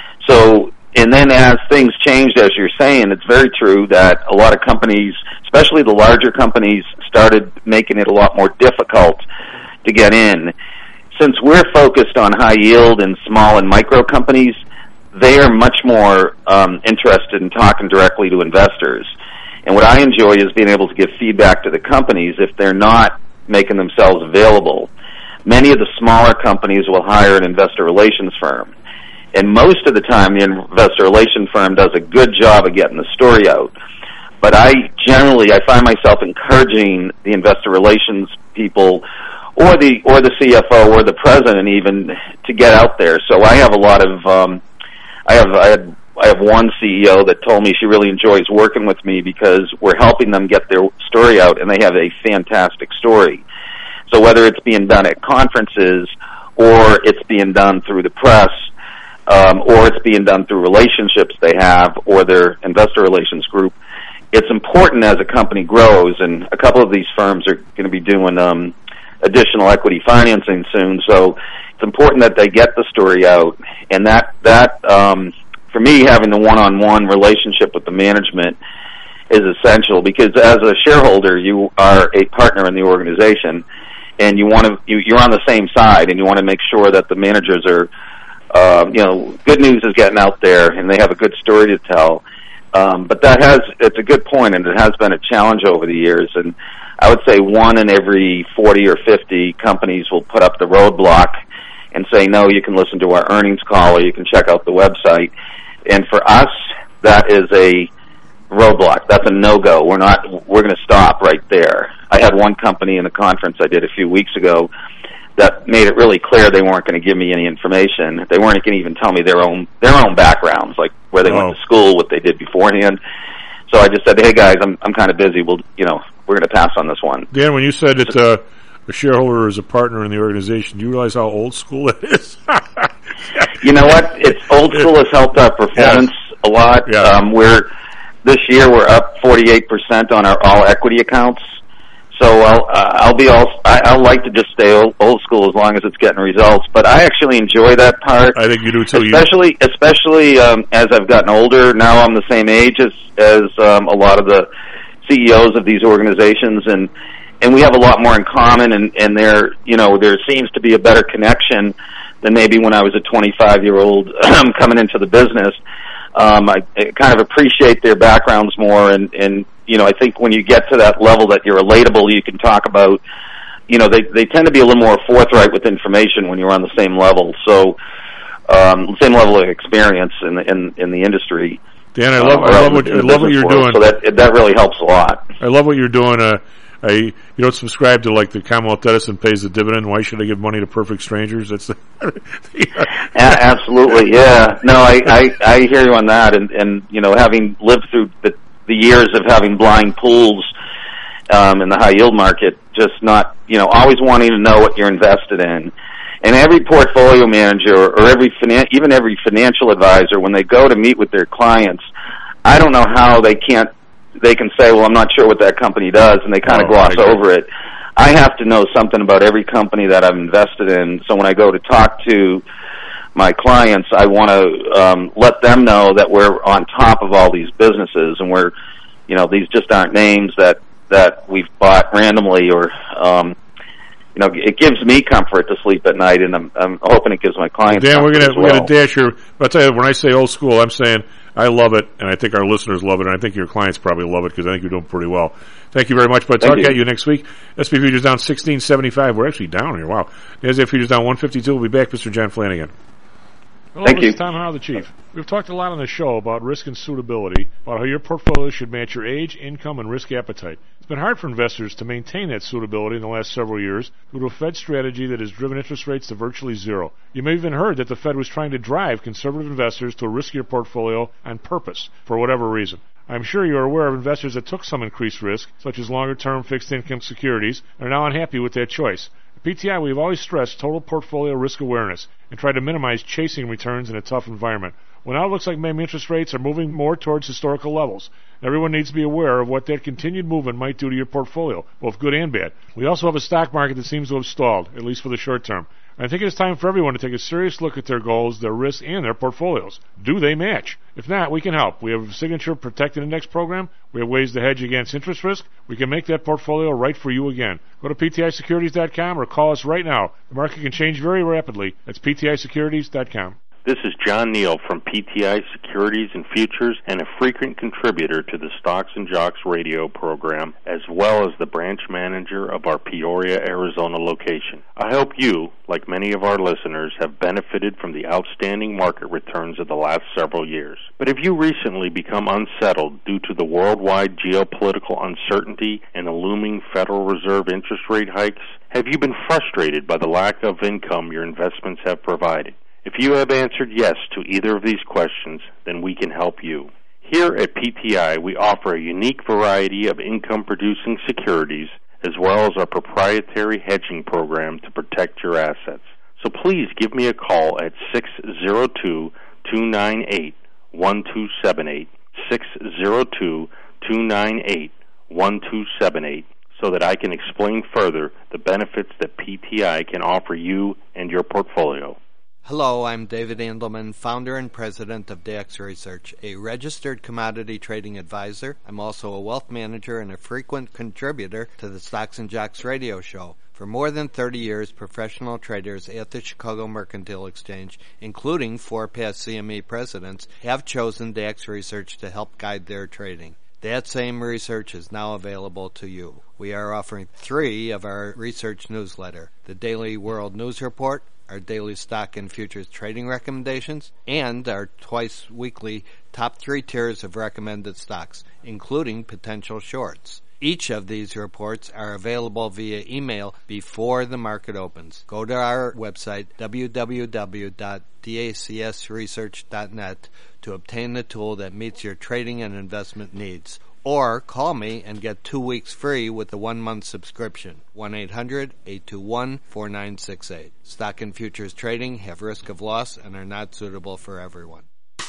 So. And then as things changed, as you're saying, it's very true that a lot of companies, especially the larger companies, started making it a lot more difficult to get in. Since we're focused on high yield and small and micro companies, they are much more um, interested in talking directly to investors. And what I enjoy is being able to give feedback to the companies if they're not making themselves available. Many of the smaller companies will hire an investor relations firm. And most of the time, the investor relation firm does a good job of getting the story out. But I generally, I find myself encouraging the investor relations people, or the or the C F O or the president even, to get out there. So I have a lot of, um, I have I have I have one C E O that told me she really enjoys working with me because we're helping them get their story out, and they have a fantastic story. So whether it's being done at conferences or it's being done through the press. Um, or it's being done through relationships they have or their investor relations group. It's important as a company grows, and a couple of these firms are going to be doing um, additional equity financing soon, so it's important that they get the story out. And that, that um, for me, having the one-on-one relationship with the management is essential, because as a shareholder, you are a partner in the organization, and you want to, you, you're on the same side, and you want to make sure that the managers are Um, you know, good news is getting out there, and they have a good story to tell. Um, but that has, it's a good point, and it has been a challenge over the years. And I would say one in every forty or fifty companies will put up the roadblock and say, no, you can listen to our earnings call, or you can check out the website. And for us, that is a roadblock. That's a no-go. We're not, we're going to stop right there. I had one company in a conference I did a few weeks ago that made it really clear they weren't going to give me any information. They weren't going to even tell me their own their own backgrounds, like where they oh. went to school, what they did beforehand. So I just said, "Hey guys, I'm I'm kind of busy. We'll you know we're going to pass on this one." Dan, when you said that uh, a shareholder is a partner in the organization, do you realize how old school it is? You know what? It's old school has helped our performance yes. a lot. Yeah. Um, we're this year we're up forty-eight percent on our all equity accounts. So I'll uh, I'll be all I, I'll like to just stay old, old school as long as it's getting results. But I actually enjoy that part. I think you do too. Especially you. especially um, as I've gotten older. Now I'm the same age as as um, a lot of the C E Os of these organizations, and and we have a lot more in common. And and there you know there seems to be a better connection than maybe when I was a twenty-five year old coming into the business. Um, I, I kind of appreciate their backgrounds more, and, and you know, I think when you get to that level that you're relatable, you can talk about, you know, they they tend to be a little more forthright with information when you're on the same level. So, um, same level of experience in the in, in the industry. Dan, I love uh, I love what I love what you're doing. So that that really helps a lot. I love what you're doing. Uh, I you don't subscribe to like the Commonwealth Edison pays the dividend. Why should I give money to perfect strangers? That's the yeah. A- absolutely, yeah. No, I, I I hear you on that, and and you know, having lived through the the years of having blind pools um, in the high yield market, just not you know always wanting to know what you're invested in. And every portfolio manager or every finan- even every financial advisor, when they go to meet with their clients, I don't know how they can't they can say, well, I'm not sure what that company does, and they kind of oh, gloss over it. I have to know something about every company that I'm invested in. So when I go to talk to my clients, I want to um, let them know that we're on top of all these businesses, and we're, you know, these just aren't names that that we've bought randomly or. Um, You know, it gives me comfort to sleep at night, and I'm, I'm hoping it gives my clients. Dan, we're gonna we're well. gonna dash your. I'll tell you, when I say old school, I'm saying I love it, and I think our listeners love it, and I think your clients probably love it because I think you're doing pretty well. Thank you very much, but talk at you next week. S and P futures down sixteen seventy-five. We're actually down here. Wow. NASDAQ futures down one fifty-two. We'll be back, Mister John Flanagan. Hello, Thank this you. is Tom Howell, the Chief. We've talked a lot on the show about risk and suitability, about how your portfolio should match your age, income, and risk appetite. It's been hard for investors to maintain that suitability in the last several years due to a Fed strategy that has driven interest rates to virtually zero. You may have even heard that the Fed was trying to drive conservative investors to a riskier portfolio on purpose, for whatever reason. I'm sure you're aware of investors that took some increased risk, such as longer-term fixed-income securities, and are now unhappy with that choice. At P T I, we've always stressed total portfolio risk awareness and tried to minimize chasing returns in a tough environment. Well, now it looks like maybe interest rates are moving more towards historical levels. Everyone needs to be aware of what that continued movement might do to your portfolio, both good and bad. We also have a stock market that seems to have stalled, at least for the short term. I think it's time for everyone to take a serious look at their goals, their risks, and their portfolios. Do they match? If not, we can help. We have a Signature Protected Index program. We have ways to hedge against interest risk. We can make that portfolio right for you again. Go to P T I securities dot com or call us right now. The market can change very rapidly. That's P T I securities dot com. This is John Neal from P T I Securities and Futures and a frequent contributor to the Stocks and Jocks radio program, as well as the branch manager of our Peoria, Arizona location. I hope you, like many of our listeners, have benefited from the outstanding market returns of the last several years. But have you recently become unsettled due to the worldwide geopolitical uncertainty and the looming Federal Reserve interest rate hikes? Have you been frustrated by the lack of income your investments have provided? If you have answered yes to either of these questions, then we can help you. Here at P T I, we offer a unique variety of income-producing securities, as well as our proprietary hedging program to protect your assets. So please give me a call at six zero two, two nine eight, one two seven eight, six zero two, two nine eight, one two seven eight, so that I can explain further the benefits that P T I can offer you and your portfolio. Hello, I'm David Andelman, founder and president of D X Research, a registered commodity trading advisor. I'm also a wealth manager and a frequent contributor to the Stocks and Jocks radio show. For more than thirty years, professional traders at the Chicago Mercantile Exchange, including four past C M E presidents, have chosen D X Research to help guide their trading. That same research is now available to you. We are offering three of our research newsletter, the Daily World News Report, our daily stock and futures trading recommendations, and our twice-weekly top three tiers of recommended stocks, including potential shorts. Each of these reports are available via email before the market opens. Go to our website, w w w dot d a c s research dot net, to obtain the tool that meets your trading and investment needs. Or call me and get two weeks free with a one-month subscription. one eight hundred, eight two one, four nine six eight. Stock and futures trading have risk of loss and are not suitable for everyone.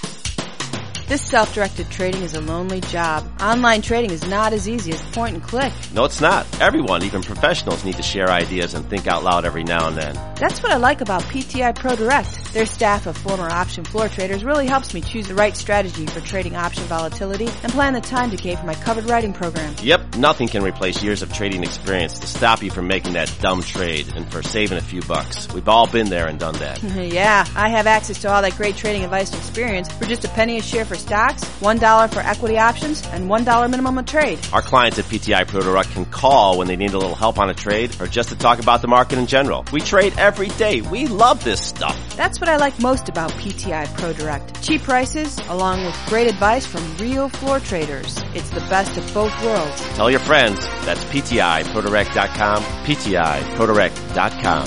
This self-directed trading is a lonely job. Online trading is not as easy as point and click. No, it's not. Everyone, even professionals, need to share ideas and think out loud every now and then. That's what I like about P T I Pro Direct. Their staff of former option floor traders really helps me choose the right strategy for trading option volatility and plan the time decay for my covered writing program. Yep, nothing can replace years of trading experience to stop you from making that dumb trade and for saving a few bucks. We've all been there and done that. Yeah, I have access to all that great trading advice and experience for just a penny a share for stocks, one dollar for equity options, and one dollar minimum a trade. Our clients at P T I Pro Direct can call when they need a little help on a trade or just to talk about the market in general. We trade every day. We love this stuff. That's what I like most about P T I ProDirect. Cheap prices, along with great advice from real floor traders. It's the best of both worlds. Tell your friends. That's P T I Pro Direct dot com, P T I Pro Direct dot com.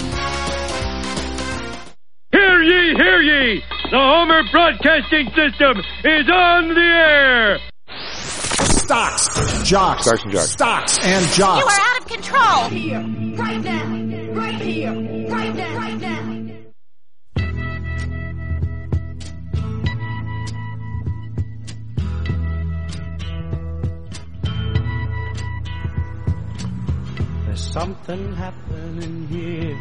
Hear ye, hear ye! The Homer Broadcasting System is on the air! Stocks, jocks, Stocks and jocks. Stocks and jocks. You are out of control. Here, right now, right here, right now, right now. There's something happening here.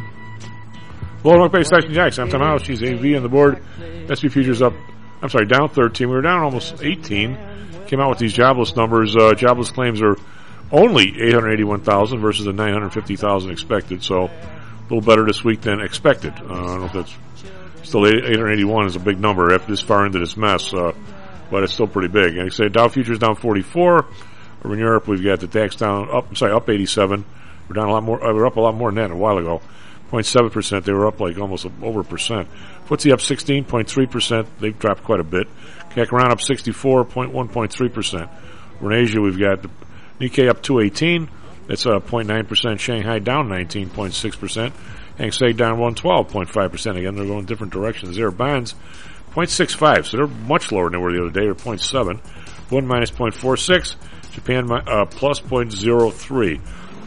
Well, look, base Stocks and Jocks. I'm Tom House. She's A V on the board. S and P futures up. I'm sorry, down thirteen. We were down almost eighteen. Came out with these jobless numbers. Uh, jobless claims are only eight hundred eighty-one thousand versus the nine hundred fifty thousand expected. So a little better this week than expected. Uh, I don't know if that's still eight hundred eighty-one is a big number after this far into this mess, uh, but it's still pretty big. And I say Dow futures down forty-four. Over in Europe, we've got the DAX down up. I'm sorry, up eighty-seven. We're down a lot more. Uh, we're up a lot more than that a while ago. zero point seven percent. They were up like almost over a percent. F T S E up sixteen point three percent. They've dropped quite a bit. C A C around up sixty-four point one percent. We're in Asia. We've got the Nikkei up two eighteen. That's a zero point nine percent. Shanghai down nineteen point six percent. Hang Seng down one twelve point five percent. Again, they're going different directions. There, bonds zero point six five. So they're much lower than they were the other day. They're zero point seven. One minus zero point four six. Japan uh, plus zero point zero three.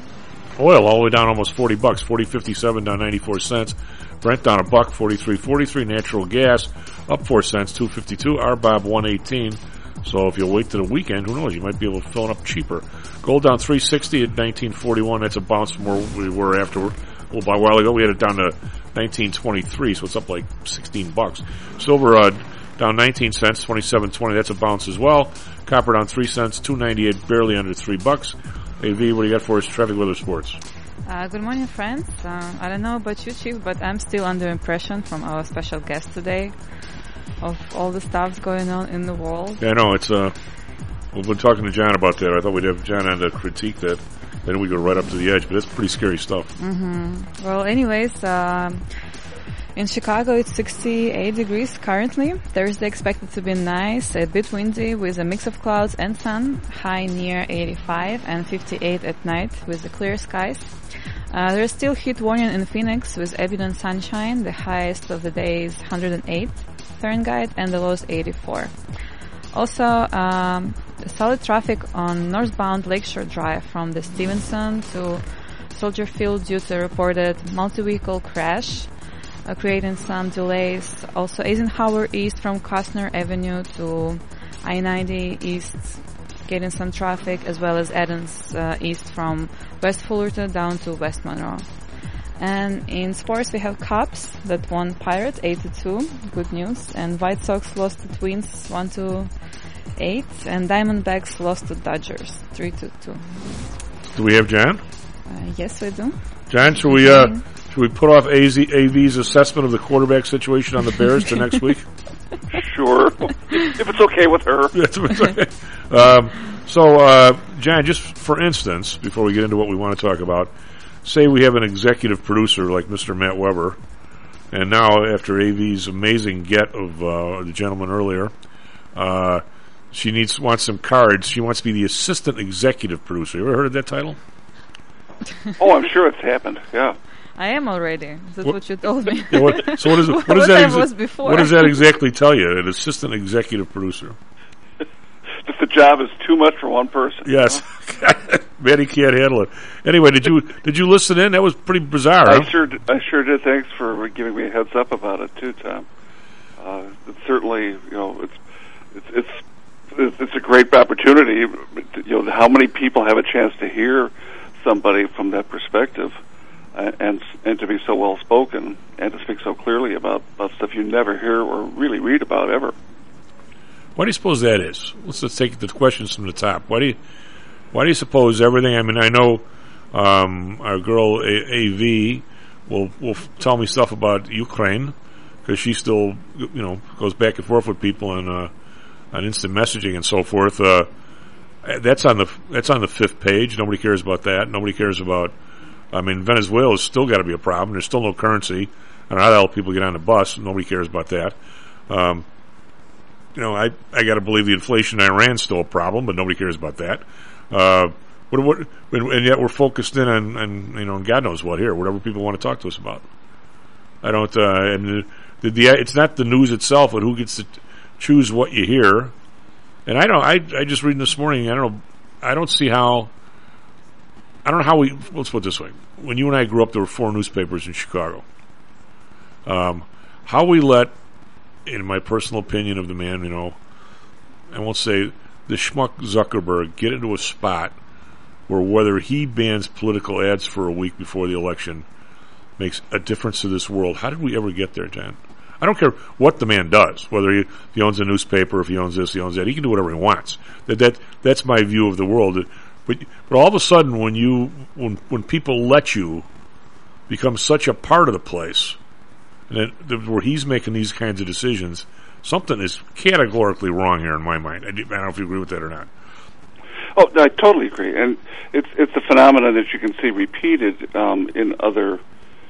Oil all the way down almost forty bucks, forty fifty-seven down ninety-four cents. Brent down a buck, forty-three forty-three. Natural gas up four cents, two fifty-two. R B O B one eighteen. So if you wait to the weekend, who knows? You might be able to fill it up cheaper. Gold down three sixty at nineteen forty-one. That's a bounce from where we were afterward. Well, by a while ago we had it down to nineteen twenty-three, so it's up like sixteen bucks. Silver uh, down nineteen cents, twenty-seven twenty. That's a bounce as well. Copper down three cents, two ninety-eight, barely under three bucks. A V, what do you got for us? Traffic, weather, sports. Uh, good morning, friends. Uh, I don't know about you, Chief, but I'm still under impression from our special guest today of all the stuff going on in the world. Yeah, I know. It's, uh, we've been talking to John about that. I thought we'd have John on to critique that. Then we go right up to the edge, but it's pretty scary stuff. Mm-hmm. Well, anyways, um, in Chicago, it's sixty-eight degrees currently. Thursday expected to be nice, a bit windy with a mix of clouds and sun. High near eighty-five and fifty-eight at night with the clear skies. Uh, there's still heat warning in Phoenix with evident sunshine. The highest of the day is one hundred eight Fahrenheit and the lowest eighty-four. Also, um, solid traffic on northbound Lakeshore Drive from the Stevenson to Soldier Field due to a reported multi-vehicle crash, uh, creating some delays. Also, Eisenhower East from Costner Avenue to I ninety East, getting some traffic, as well as Adams uh, East from West Fullerton down to West Monroe. And in sports, we have Cubs that won Pirates eight to two. Good news. And White Sox lost to Twins one to eight. And Diamondbacks lost to Dodgers three to two. Do we have John? Uh, yes, we do. John, should we uh, should we put off A Z, A V's assessment of the quarterback situation on the Bears to next week? Sure, if it's okay with her. um, so, uh, John, just for instance, before we get into what we want to talk about, say we have an executive producer like Mister Matt Weber, and now after A V's amazing get of uh, the gentleman earlier, uh, she needs wants some cards. She wants to be the assistant executive producer. You ever heard of that title? Oh, I'm sure it's happened. Yeah. I am already. That's what, what you told me. Yeah, what, so what, is, what, what does that was exa- before. what does that exactly tell you? An assistant executive producer. Just the job is too much for one person. Yes. Man, he can't handle it. Anyway, did you did you listen in? That was pretty bizarre. I huh? sure did, I sure did. Thanks for giving me a heads up about it too, Tom. Uh, it's certainly, you know, it's it's it's it's a great opportunity. You know, how many people have a chance to hear somebody from that perspective, uh, and and to be so well spoken and to speak so clearly about, about stuff you never hear or really read about ever. Why do you suppose that is? Let's just take the questions from the top. Why do you why do you suppose everything? I mean, I know um, our girl A- AV will will f- tell me stuff about Ukraine because she still, you know, goes back and forth with people on uh, on instant messaging and so forth. Uh, that's on the that's on the fifth page. Nobody cares about that. Nobody cares about. I mean, Venezuela's still got to be a problem. There's still no currency. I don't know how the hell people get on the bus. Nobody cares about that. Um, you know, I I got to believe the inflation in Iran's still a problem, but nobody cares about that. Uh, what what and, and yet we're focused in on, on you know, on God knows what here, whatever people want to talk to us about. I don't. Uh, and the, the, the it's not the news itself, but who gets to choose what you hear. And I don't. I I just reading this morning. I don't know. I don't see how. I don't know how we. Let's put it this way: when you and I grew up, there were four newspapers in Chicago. Um, how we let, in my personal opinion of the man, you know, I won't say the schmuck Zuckerberg, get into a spot where whether he bans political ads for a week before the election makes a difference to this world. How did we ever get there, John? I don't care what the man does, whether he, if he owns a newspaper, if he owns this, he owns that. He can do whatever he wants. That that that's my view of the world. But but all of a sudden, when you when when people let you become such a part of the place, and that, where he's making these kinds of decisions, something is categorically wrong here in my mind. I, I don't know if you agree with that or not. Oh, I totally agree, and it's it's a phenomenon that you can see repeated um, in other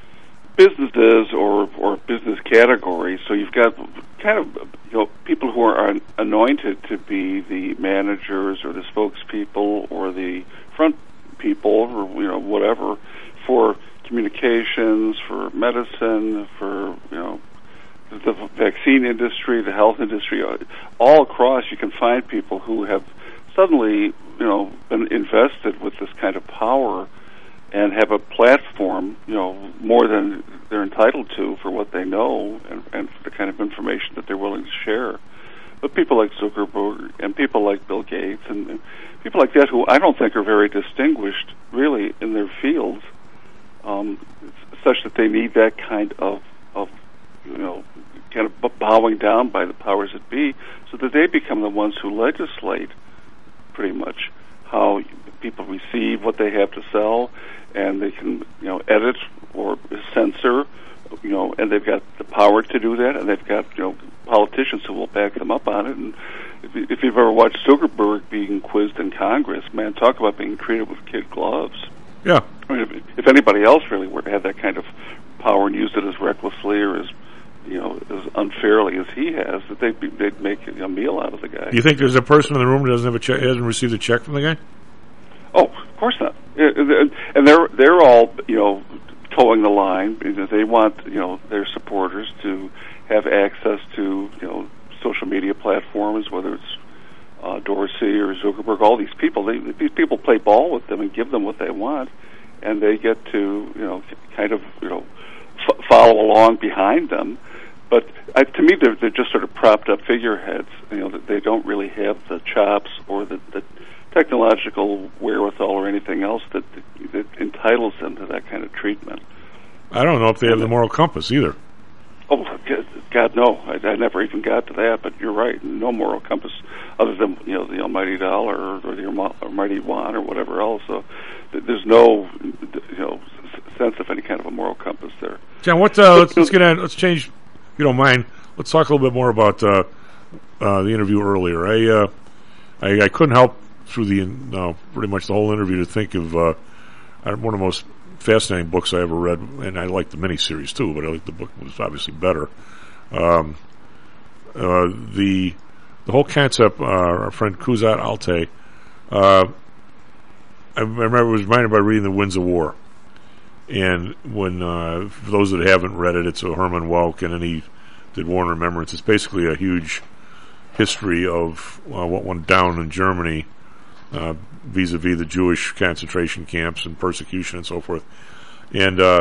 businesses or or business categories. So you've got kind of, you know, people who are anointed to be the managers or the spokespeople or the front people or, you know, whatever for communications, for medicine, for, you know, the vaccine industry, the health industry. All across, you can find people who have suddenly, you know, been invested with this kind of power and have a platform, you know, more than they're entitled to for what they know and, and for the kind of information that they're willing to share. But people like Zuckerberg and people like Bill Gates and, and people like that who I don't think are very distinguished, really, in their fields, um, such that they need that kind of, of, you know, kind of bowing down by the powers that be, so that they become the ones who legislate, pretty much, how people receive what they have to sell, and they can, you know, edit or censor, you know, and they've got the power to do that, and they've got, you know, politicians who will back them up on it. And if, you, if you've ever watched Zuckerberg being quizzed in Congress, man, talk about being treated with kid gloves. Yeah. I mean, if, if anybody else really were to have that kind of power and used it as recklessly or as, you know, as unfairly as he has, that they'd, be, they'd make a meal out of the guy. Do you think there's a person in the room who doesn't have a check, hasn't received a check from the guy? Oh, of course not. And they're they're all, you know, towing the line because they want, you know, their supporters to have access to, you know, social media platforms, whether it's uh, Dorsey or Zuckerberg. All these people, they, these people play ball with them and give them what they want, and they get to, you know, kind of, you know, f- follow along behind them. But uh, to me, they're, they're just sort of propped up figureheads. You know, that they don't really have the chops or the, the technological wherewithal or anything else that, that entitles them to that kind of treatment. I don't know if they have the moral compass either. Oh, God, no. I, I never even got to that, but you're right. No moral compass other than, you know, the almighty dollar or, or the almighty yuan or whatever else. So th- there's no, you know, sense of any kind of a moral compass there. John, what, uh, let's, let's get on, let's change, if you don't mind, let's talk a little bit more about uh, uh, the interview earlier. I, uh, I, I couldn't help through the, no, pretty much the whole interview to think of uh, one of the most fascinating books I ever read, and I liked the miniseries too, but I think the book was obviously better. Um, uh, the the whole concept, uh, our friend Kuzat Altay, uh, I remember was reminded by reading The Winds of War. And when, uh, for those that haven't read it, it's a Herman Welk, and then he did War and Remembrance. It's basically a huge history of uh, what went down in Germany uh, vis-a-vis the Jewish concentration camps and persecution and so forth. And uh,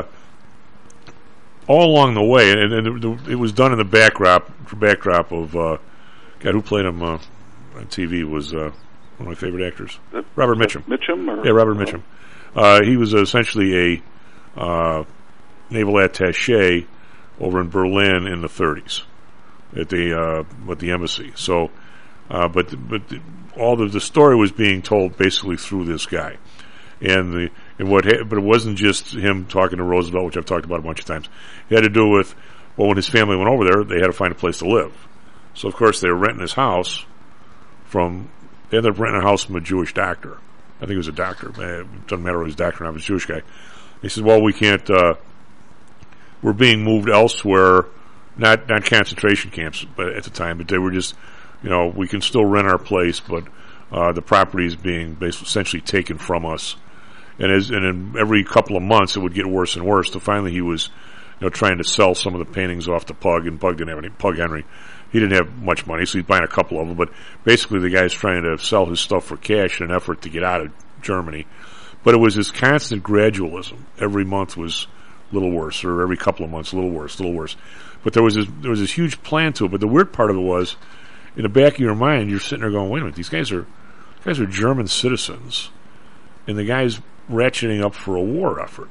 all along the way, and, and it, it was done in the backdrop backdrop of, uh, God, who played him uh, on T V was uh, one of my favorite actors, uh, Robert Mitchum. Mitchum? Or, yeah, Robert Mitchum. Uh, he was essentially a uh, naval attaché over in Berlin in the thirties at the uh, at the embassy. So, uh, but but the, all the the story was being told basically through this guy, and the and what ha- but it wasn't just him talking to Roosevelt, which I've talked about a bunch of times. It had to do with, well, when his family went over there, they had to find a place to live. So of course they were renting his house from. They ended up renting a house from a Jewish doctor. I think he was a doctor. It doesn't matter what he was a doctor or not. He was a Jewish guy. He said, well, we can't, uh, were being moved elsewhere, not not concentration camps, but at the time, but they were just, you know, we can still rent our place, but uh, the property is being basically essentially taken from us. And as and in every couple of months, it would get worse and worse. So finally, he was, you know, trying to sell some of the paintings off to Pug, and Pug didn't have any. Pug Henry, he didn't have much money, so he's buying a couple of them. But basically, the guy's trying to sell his stuff for cash in an effort to get out of Germany. But it was this constant gradualism. Every month was a little worse, or every couple of months a little worse, a little worse. But there was this, there was this huge plan to it. But the weird part of it was, in the back of your mind, you're sitting there going, "Wait a minute, these guys are, these guys are German citizens, and the guy's ratcheting up for a war effort."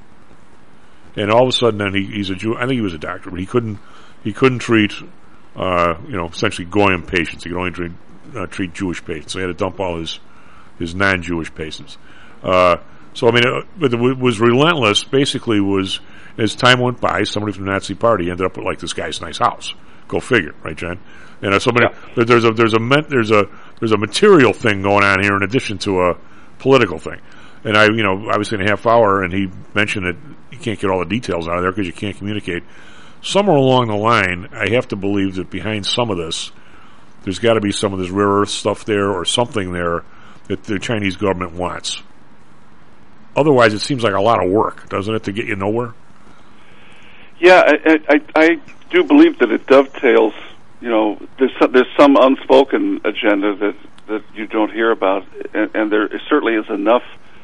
And all of a sudden, then he, he's a Jew. I think he was a doctor, but he couldn't he couldn't treat, uh, you know, essentially Goyim patients. He could only treat, uh, treat Jewish patients. So he had to dump all his his non-Jewish patients. Uh, so I mean, it, but it was relentless. Basically, was as time went by, somebody from the Nazi Party ended up with like this guy's nice house. Go figure, right, John? And uh, somebody yeah. there's a there's a there's a there's a material thing going on here in addition to a political thing. And I, you know, obviously in a half hour, and he mentioned that you can't get all the details out of there because you can't communicate. Somewhere along the line, I have to believe that behind some of this, there's got to be some of this rare earth stuff there or something there that the Chinese government wants. Otherwise, it seems like a lot of work, doesn't it, to get you nowhere? Yeah, I, I, I do believe that it dovetails. You know, there's some, there's some unspoken agenda that, that you don't hear about, and, and there certainly is enough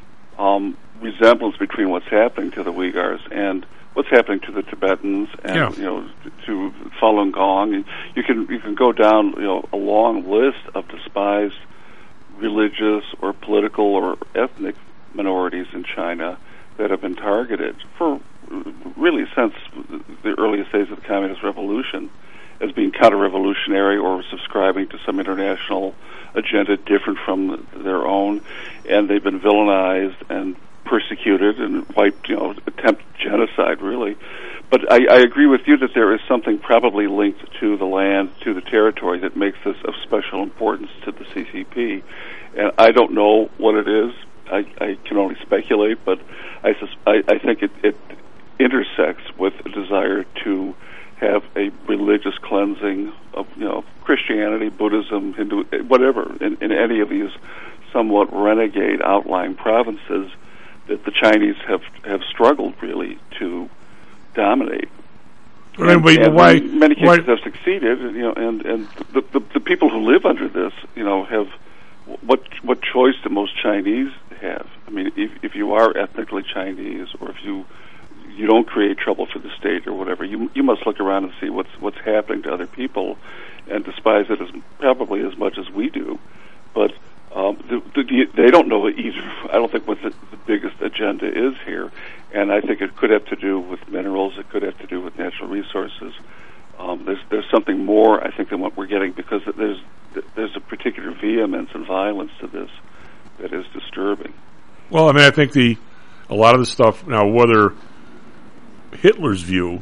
Um, resemblance between what's happening to the Uyghurs and what's happening to the Tibetans, and yeah. you know, to Falun Gong. You can you can go down, you know, a long list of despised religious or political or ethnic minorities in China that have been targeted for really since the earliest days of the Communist Revolution as being counter-revolutionary or subscribing to some international agenda different from their own, and they've been villainized and persecuted and wiped, you know, attempted genocide, really. But I, I agree with you that there is something probably linked to the land, to the territory, that makes this of special importance to the C C P. And I don't know what it is. I, I can only speculate, but I, sus- I, I think it, it intersects with a desire to have a religious cleansing of, you know, Christianity, Buddhism, Hindu, whatever, in, in any of these somewhat renegade outlying provinces that the Chinese have, have struggled really to dominate. Right, and, but and why, in many cases why? have succeeded, you know, and, and the, the, the people who live under this, you know, have, what what choice do most Chinese have? I mean, if, if you are ethnically Chinese, or if you you don't create trouble for the state or whatever, you you must look around and see what's what's happening to other people and despise it as probably as much as we do. But um, the, the, they don't know either. I don't think what the, the biggest agenda is here, and I think it could have to do with minerals. It could have to do with natural resources. Um, there's there's something more, I think, than what we're getting, because there's there's a particular vehemence and violence to this that is disturbing. Well, I mean, I think the a lot of the stuff now, whether Hitler's view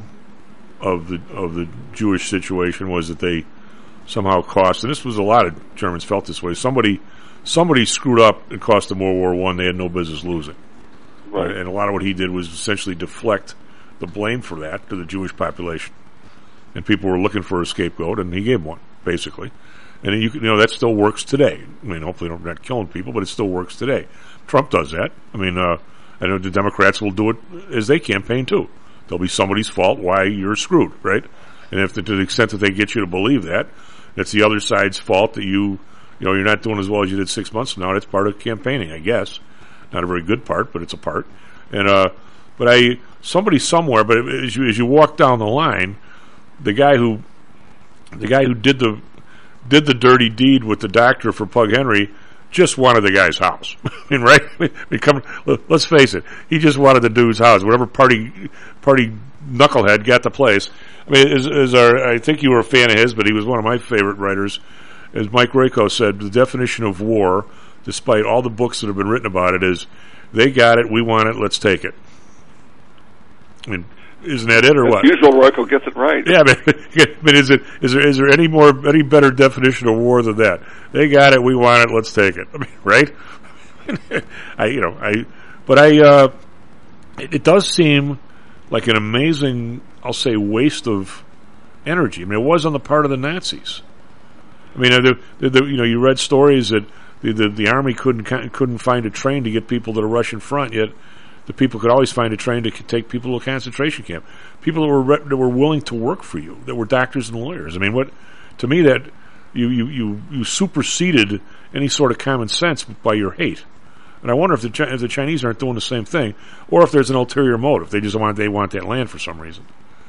of the of the Jewish situation was that they somehow cost, and this was a lot of Germans felt this way. Somebody somebody screwed up and cost them World War One. They had no business losing. Right. And a lot of what he did was essentially deflect the blame for that to the Jewish population. And people were looking for a scapegoat, and he gave one, basically. And you, you know, that still works today. I mean, hopefully we're not killing people, but it still works today. Trump does that. I mean, uh, I know the Democrats will do it as they campaign, too. There'll be somebody's fault why you're screwed, right? And if the, to the extent that they get you to believe that, it's the other side's fault that you, you know, you're not doing as well as you did six months from now. That's part of campaigning, I guess. Not a very good part, but it's a part. And, uh, but I, somebody somewhere, but as you, as you walk down the line, the guy who, the guy who did the, did the dirty deed with the doctor for Pug Henry just wanted the guy's house. I mean, right? I mean, come, let's face it. He just wanted the dude's house. Whatever party, party knucklehead got the place. I mean, as, as our, I think you were a fan of his, but he was one of my favorite writers. As Mike Rako said, the definition of war, despite all the books that have been written about it, is they got it, we want it, let's take it. I mean, isn't that it, or As what? usual, Rocco gets it right. Yeah, but, but is it is there is there any more any better definition of war than that? They got it, we want it, let's take it. I mean, right? I you know I, but I uh, it, it does seem like an amazing, I'll say, waste of energy. I mean, it was on the part of the Nazis. I mean, the, the, the, you know, you read stories that the, the the army couldn't couldn't find a train to get people to the Russian front, yet the people could always find a train to take people to a concentration camp. People that were re- that were willing to work for you, that were doctors and lawyers. I mean, what to me that you you you, you superseded any sort of common sense by your hate. And I wonder if the Chi- if the Chinese aren't doing the same thing, or if there's an ulterior motive. They just want they want that land for some reason.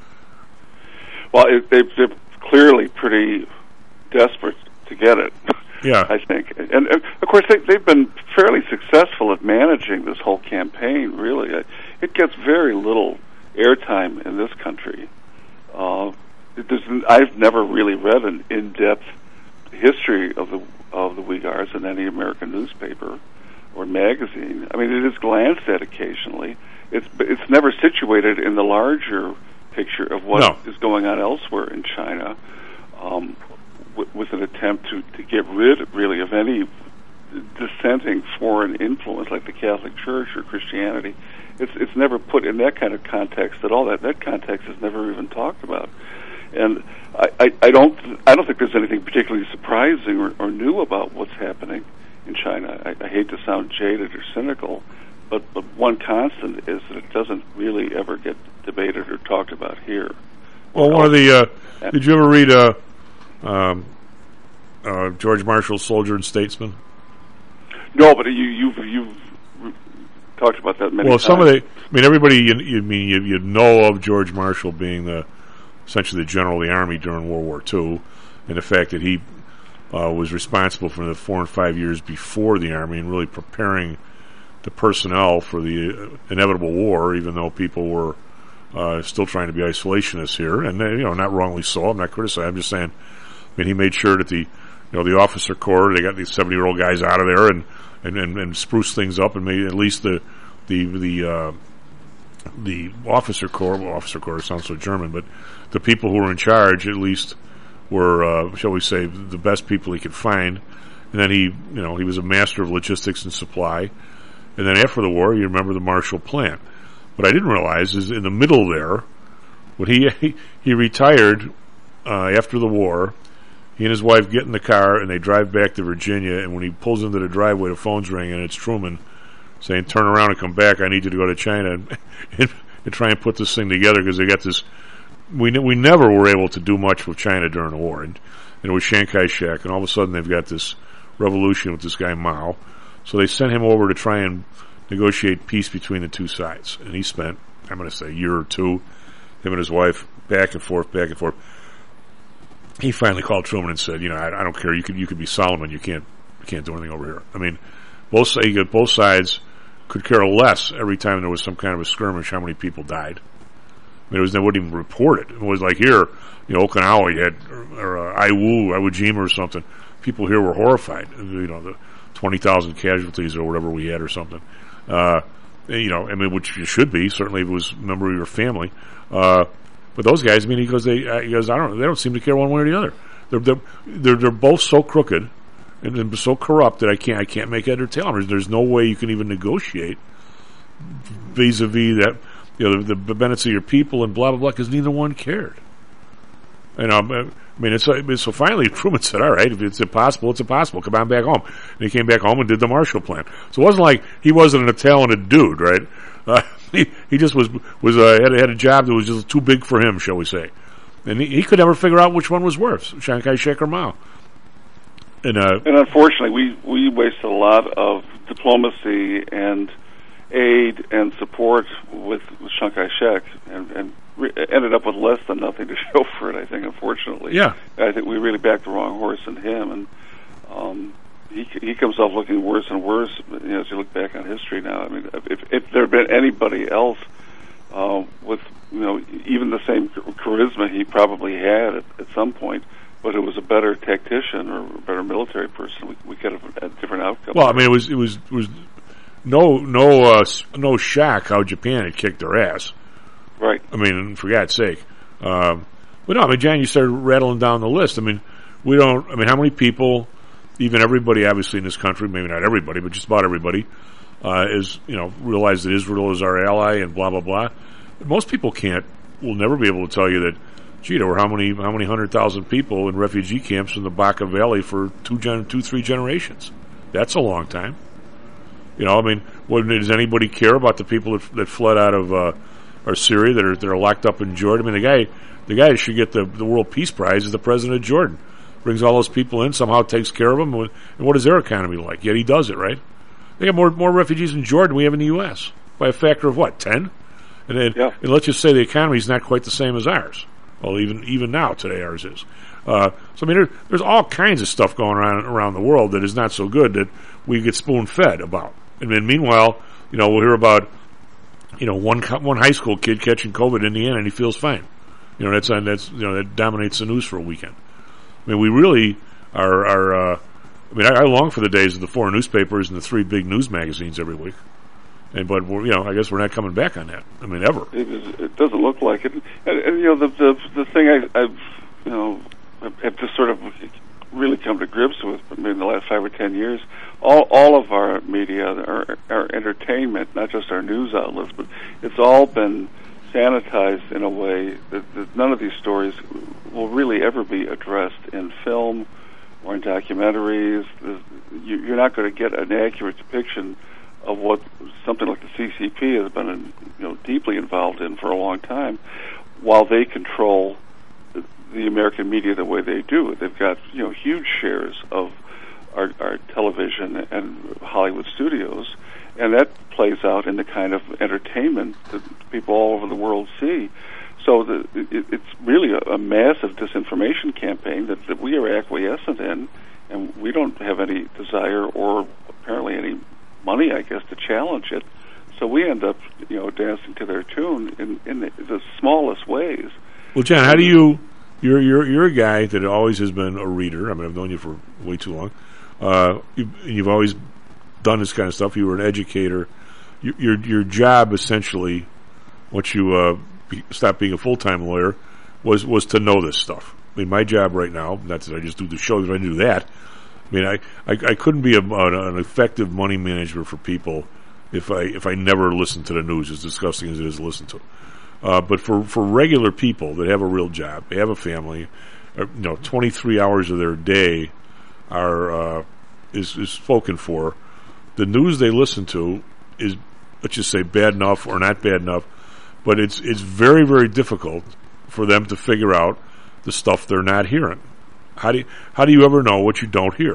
Well, it, they, they're clearly pretty desperate to get it. Yeah, I think, and, and of course they, they've been fairly successful at managing this whole campaign. Really, it gets very little airtime in this country. Uh, it doesn't, I've never really read an in-depth history of the of the Uyghurs in any American newspaper or magazine. I mean, it is glanced at occasionally. It's it's never situated in the larger picture of what no. is going on elsewhere in China. Um, with an attempt to, to get rid, really, of any dissenting foreign influence like the Catholic Church or Christianity. It's it's never put in that kind of context at all. That that context is never even talked about. And I, I, I don't I don't think there's anything particularly surprising or, or new about what's happening in China. I, I hate to sound jaded or cynical, but, but one constant is that it doesn't really ever get debated or talked about here. Well, one of the uh, did you ever read uh, um, uh, George Marshall's Soldier and Statesman? No, but you you've you've talked about that many well, times. Well, some of the I mean everybody you, you mean you, you know of George Marshall being the essentially the general of the army during World War Two, and the fact that he uh, was responsible for the four and five years before the army and really preparing the personnel for the uh, inevitable war, even though people were uh, still trying to be isolationists here, and uh, you know, not wrongly so. I'm not criticizing. I'm just saying. I mean, he made sure that the you know the officer corps, they got these seventy year old guys out of there and and, and, and spruced things up and made at least the the the uh, the officer corps. Well, officer corps sounds so German, but the people who were in charge at least were, uh, shall we say, the best people he could find. And then he, you know, he was a master of logistics and supply. And then after the war, you remember the Marshall Plan. What I didn't realize is in the middle there, when he he, he retired uh, after the war, he and his wife get in the car and they drive back to Virginia. And when he pulls into the driveway, the phone's ringing and it's Truman saying, "Turn around and come back. I need you to go to China and, and, and try and put this thing together because they got this." We we never were able to do much with China during the war, and, and it was Chiang Kai-shek, and all of a sudden they've got this revolution with this guy Mao. So they sent him over to try and negotiate peace between the two sides, and he spent, I'm going to say, a year or two, him and his wife, back and forth, back and forth. He finally called Truman and said, "You know, I, I don't care. You could you could be Solomon. You can't you can't do anything over here." I mean, both both sides could care less every time there was some kind of a skirmish how many people died. I mean, it was, they wouldn't even report it. It was like here, you know, Okinawa, you had, or, or uh, Iwo, Iwo Jima or something. People here were horrified. You know, the twenty thousand casualties or whatever we had or something. Uh, you know, I mean, which you should be, certainly if it was a member of your family. Uh, but those guys, I mean, because they, uh, he goes, I don't know, they don't seem to care one way or the other. They're, they're, they're, they're both so crooked and, and so corrupt that I can't, I can't make head or tail. There's, there's no way you can even negotiate vis-a-vis that, you know, the, the benefits of your people and blah, blah, blah, because neither one cared. And um, I mean, it's, uh, so finally Truman said, all right, if it's impossible, it's impossible. Come on back home. And he came back home and did the Marshall Plan. So it wasn't like he wasn't a talented dude, right? Uh, he, he just was, was uh, had, had a job that was just too big for him, shall we say. And he, he could never figure out which one was worse, Chiang Kai-shek or Mao. And, uh, and unfortunately, we, we wasted a lot of diplomacy and aid and support with, with Chiang Kai-shek and, and re- ended up with less than nothing to show for it, I think, unfortunately. Yeah. I think we really backed the wrong horse in him, and um, he he comes off looking worse and worse, you know, as you look back on history now. I mean, if, if there had been anybody else uh, with, you know, even the same charisma he probably had at, at some point, but it was a better tactician or a better military person, we, we could have had a different outcome. Well, I mean, it was, it was, it was, No, no, uh, no shock how Japan had kicked their ass. Right. I mean, for God's sake. Um, but no, I mean, Jan, you started rattling down the list. I mean, we don't, I mean, how many people, even everybody obviously in this country, maybe not everybody, but just about everybody, uh, is, you know, realize that Israel is our ally and blah, blah, blah. most people can't, will never be able to tell you that, gee, there were how many how many hundred thousand people in refugee camps in the Baca Valley for two, gen, two three generations. That's a long time. You know, I mean, what, does anybody care about the people that, that fled out of uh, or Syria that are that are locked up in Jordan? I mean, the guy the guy that should get the, the World Peace Prize is the president of Jordan. Brings all those people in, somehow takes care of them, and what is their economy like? Yet he does it, right? They got more more refugees in Jordan than we have in the U S by a factor of what, ten? And, then, yeah. and let's just say the economy is not quite the same as ours. Well, even even now today ours is. Uh, so I mean, there, there's all kinds of stuff going on around the world that is not so good that we get spoon fed about. And then meanwhile, you know, we'll hear about, you know, one one high school kid catching COVID in Indiana and he feels fine. You know, that's that's you know that dominates the news for a weekend. I mean, we really are. are uh, I mean, I, I long for the days of the four newspapers and the three big news magazines every week. And but we're, you know, I guess we're not coming back on that. I mean, ever. It, is, it doesn't look like it. And, and you know, the the the thing I, I've you know have just sort of really come to grips with in the last five or ten years. All all of our media, our, our entertainment, not just our news outlets, but it's all been sanitized in a way that, that none of these stories will really ever be addressed in film or in documentaries. You, you're not going to get an accurate depiction of what something like the C C P has been, you know, deeply involved in for a long time, while they control the, the American media the way they do. They've got, you know, huge shares of our, our television and Hollywood studios, and that plays out in the kind of entertainment that people all over the world see. So the, it, it's really a, a massive disinformation campaign that, that we are acquiescent in, and we don't have any desire or apparently any money, I guess, to challenge it. So we end up, you know, dancing to their tune in, in the, the smallest ways. Well, John, how do you? You're you're you're a guy that always has been a reader. I mean, I've known you for way too long. Uh, you, you've always done this kind of stuff. You were an educator. You, your your job essentially, once you uh, be, stopped being a full time lawyer, was was to know this stuff. I mean, my job right now, not that I just do the show, because I do that. I mean, I, I, I couldn't be a, an effective money manager for people if I if I never listened to the news, as disgusting as it is to listen to. Uh, but for, for regular people that have a real job, they have a family, uh, you know, twenty-three hours of their day are uh, is is spoken for. The news they listen to is, let's just say, bad enough or not bad enough, but it's it's very very difficult for them to figure out the stuff they're not hearing. How do you, how do you ever know what you don't hear?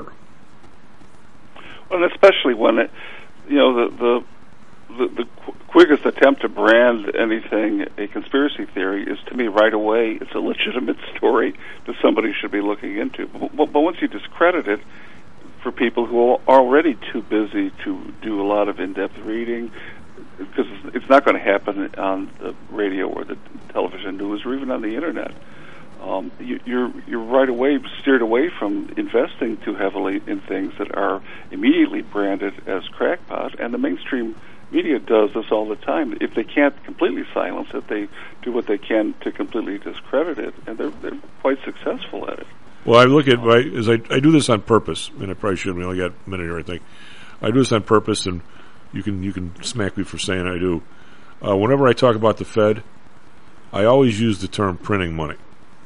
Well, and especially when it, you know, the the the, the qu- quickest attempt to brand anything a conspiracy theory is, to me, right away, it's a legitimate story that somebody should be looking into. But, but once you discredit it, for people who are already too busy to do a lot of in-depth reading, because it's not going to happen on the radio or the television news or even on the internet. Um, you, you're you're right away steered away from investing too heavily in things that are immediately branded as crackpot, and the mainstream media does this all the time. If they can't completely silence it, they do what they can to completely discredit it, and they're they're quite successful at it. Well, I look at my, as I, I do this on purpose, and I probably shouldn't. We only got a minute here, I think. I do this on purpose, and you can you can smack me for saying I do. Uh, whenever I talk about the Fed, I always use the term printing money.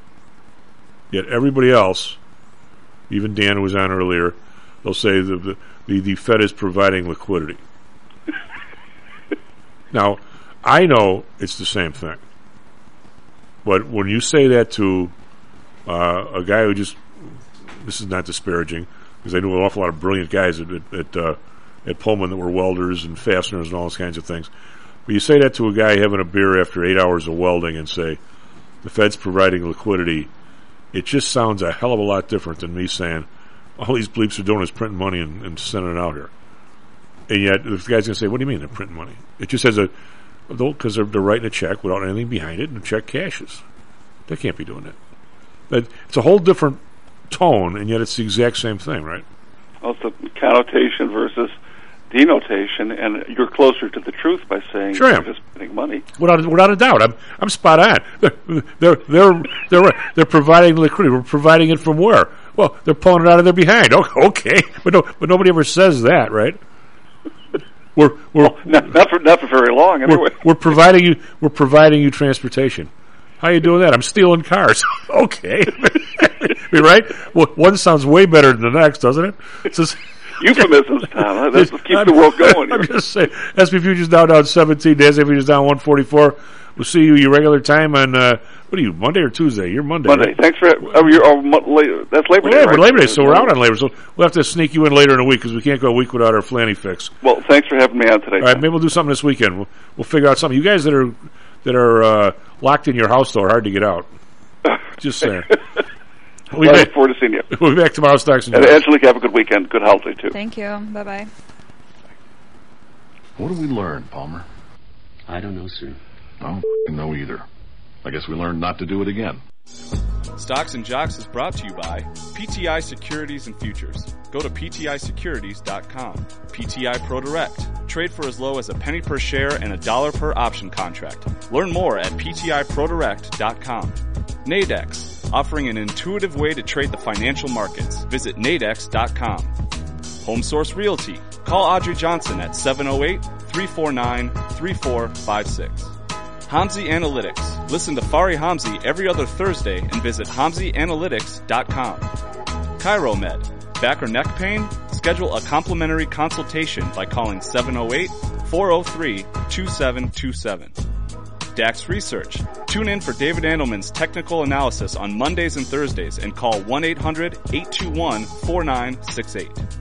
Yet everybody else, even Dan who was on earlier, they'll say the the, the, the Fed is providing liquidity. Now, I know it's the same thing. But when you say that to uh, a guy who just, this is not disparaging, because I knew an awful lot of brilliant guys at at, at, uh, at Pullman that were welders and fasteners and all those kinds of things. But you say that to a guy having a beer after eight hours of welding and say, the Fed's providing liquidity, it just sounds a hell of a lot different than me saying, all these bleeps are doing is printing money and, and sending it out here. And yet, the guy's going to say, what do you mean they're printing money? It just has a, because they're, they're writing a check without anything behind it, and the check cashes. They can't be doing that. But it's a whole different tone, and yet it's the exact same thing, right? Well, it's a connotation versus denotation, and you're closer to the truth by saying sure you're just printing money. Without, without a doubt, I'm I'm spot on. They're they're they're they're, they're providing liquidity. We're providing it from where? Well, they're pulling it out of their behind. Okay, but no, but nobody ever says that, right? we're we're well, not, not for not for very long. Anyway, we're, we're providing you we're providing you transportation. How you doing that? I'm stealing cars. Okay, right? Well, one sounds way better than the next, doesn't it? It's just, euphemisms, Tom. That's what keeps the world going. I'm just saying. S P Futures down down seventeen. The S and P is down one forty-four. We'll see you your regular time on uh, what are you Monday or Tuesday? You're Monday. Monday. Right? Thanks for oh, you're oh, mo- that's Labor well, Day. Yeah, right? but Labor Day, so we're out on Labor. So we'll have to sneak you in later in the week because we can't go a week without our Flanny fix. Well, thanks for having me on today. All right, maybe we'll do something this weekend. We'll, we'll figure out something. You guys that are that are uh, locked in your house though are hard to get out. Just saying. We'll I look forward to seeing you. We'll be back tomorrow, Stocks and Jocks. And Angelique, have a good weekend. Good holiday, too. Thank you. Bye-bye. What did we learn, Palmer? I don't know, sir. I don't know either. I guess we learned not to do it again. Stocks and Jocks is brought to you by P T I Securities and Futures. Go to P T I securities dot com. P T I ProDirect. Trade for as low as a penny per share and a dollar per option contract. Learn more at P T I Pro Direct dot com. Nadex, offering an intuitive way to trade the financial markets. Visit Nadex dot com. Home Source Realty. Call Audrey Johnson at seven oh eight, three four nine, three four five six. Hamzy Analytics. Listen to Fari Hamzy every other Thursday and visit Hamzy Analytics dot com. ChiroMed. Back or neck pain? Schedule a complimentary consultation by calling seven oh eight, four oh three, two seven two seven. DAX Research. Tune in for David Andelman's technical analysis on Mondays and Thursdays and call one eight hundred, eight two one, four nine six eight.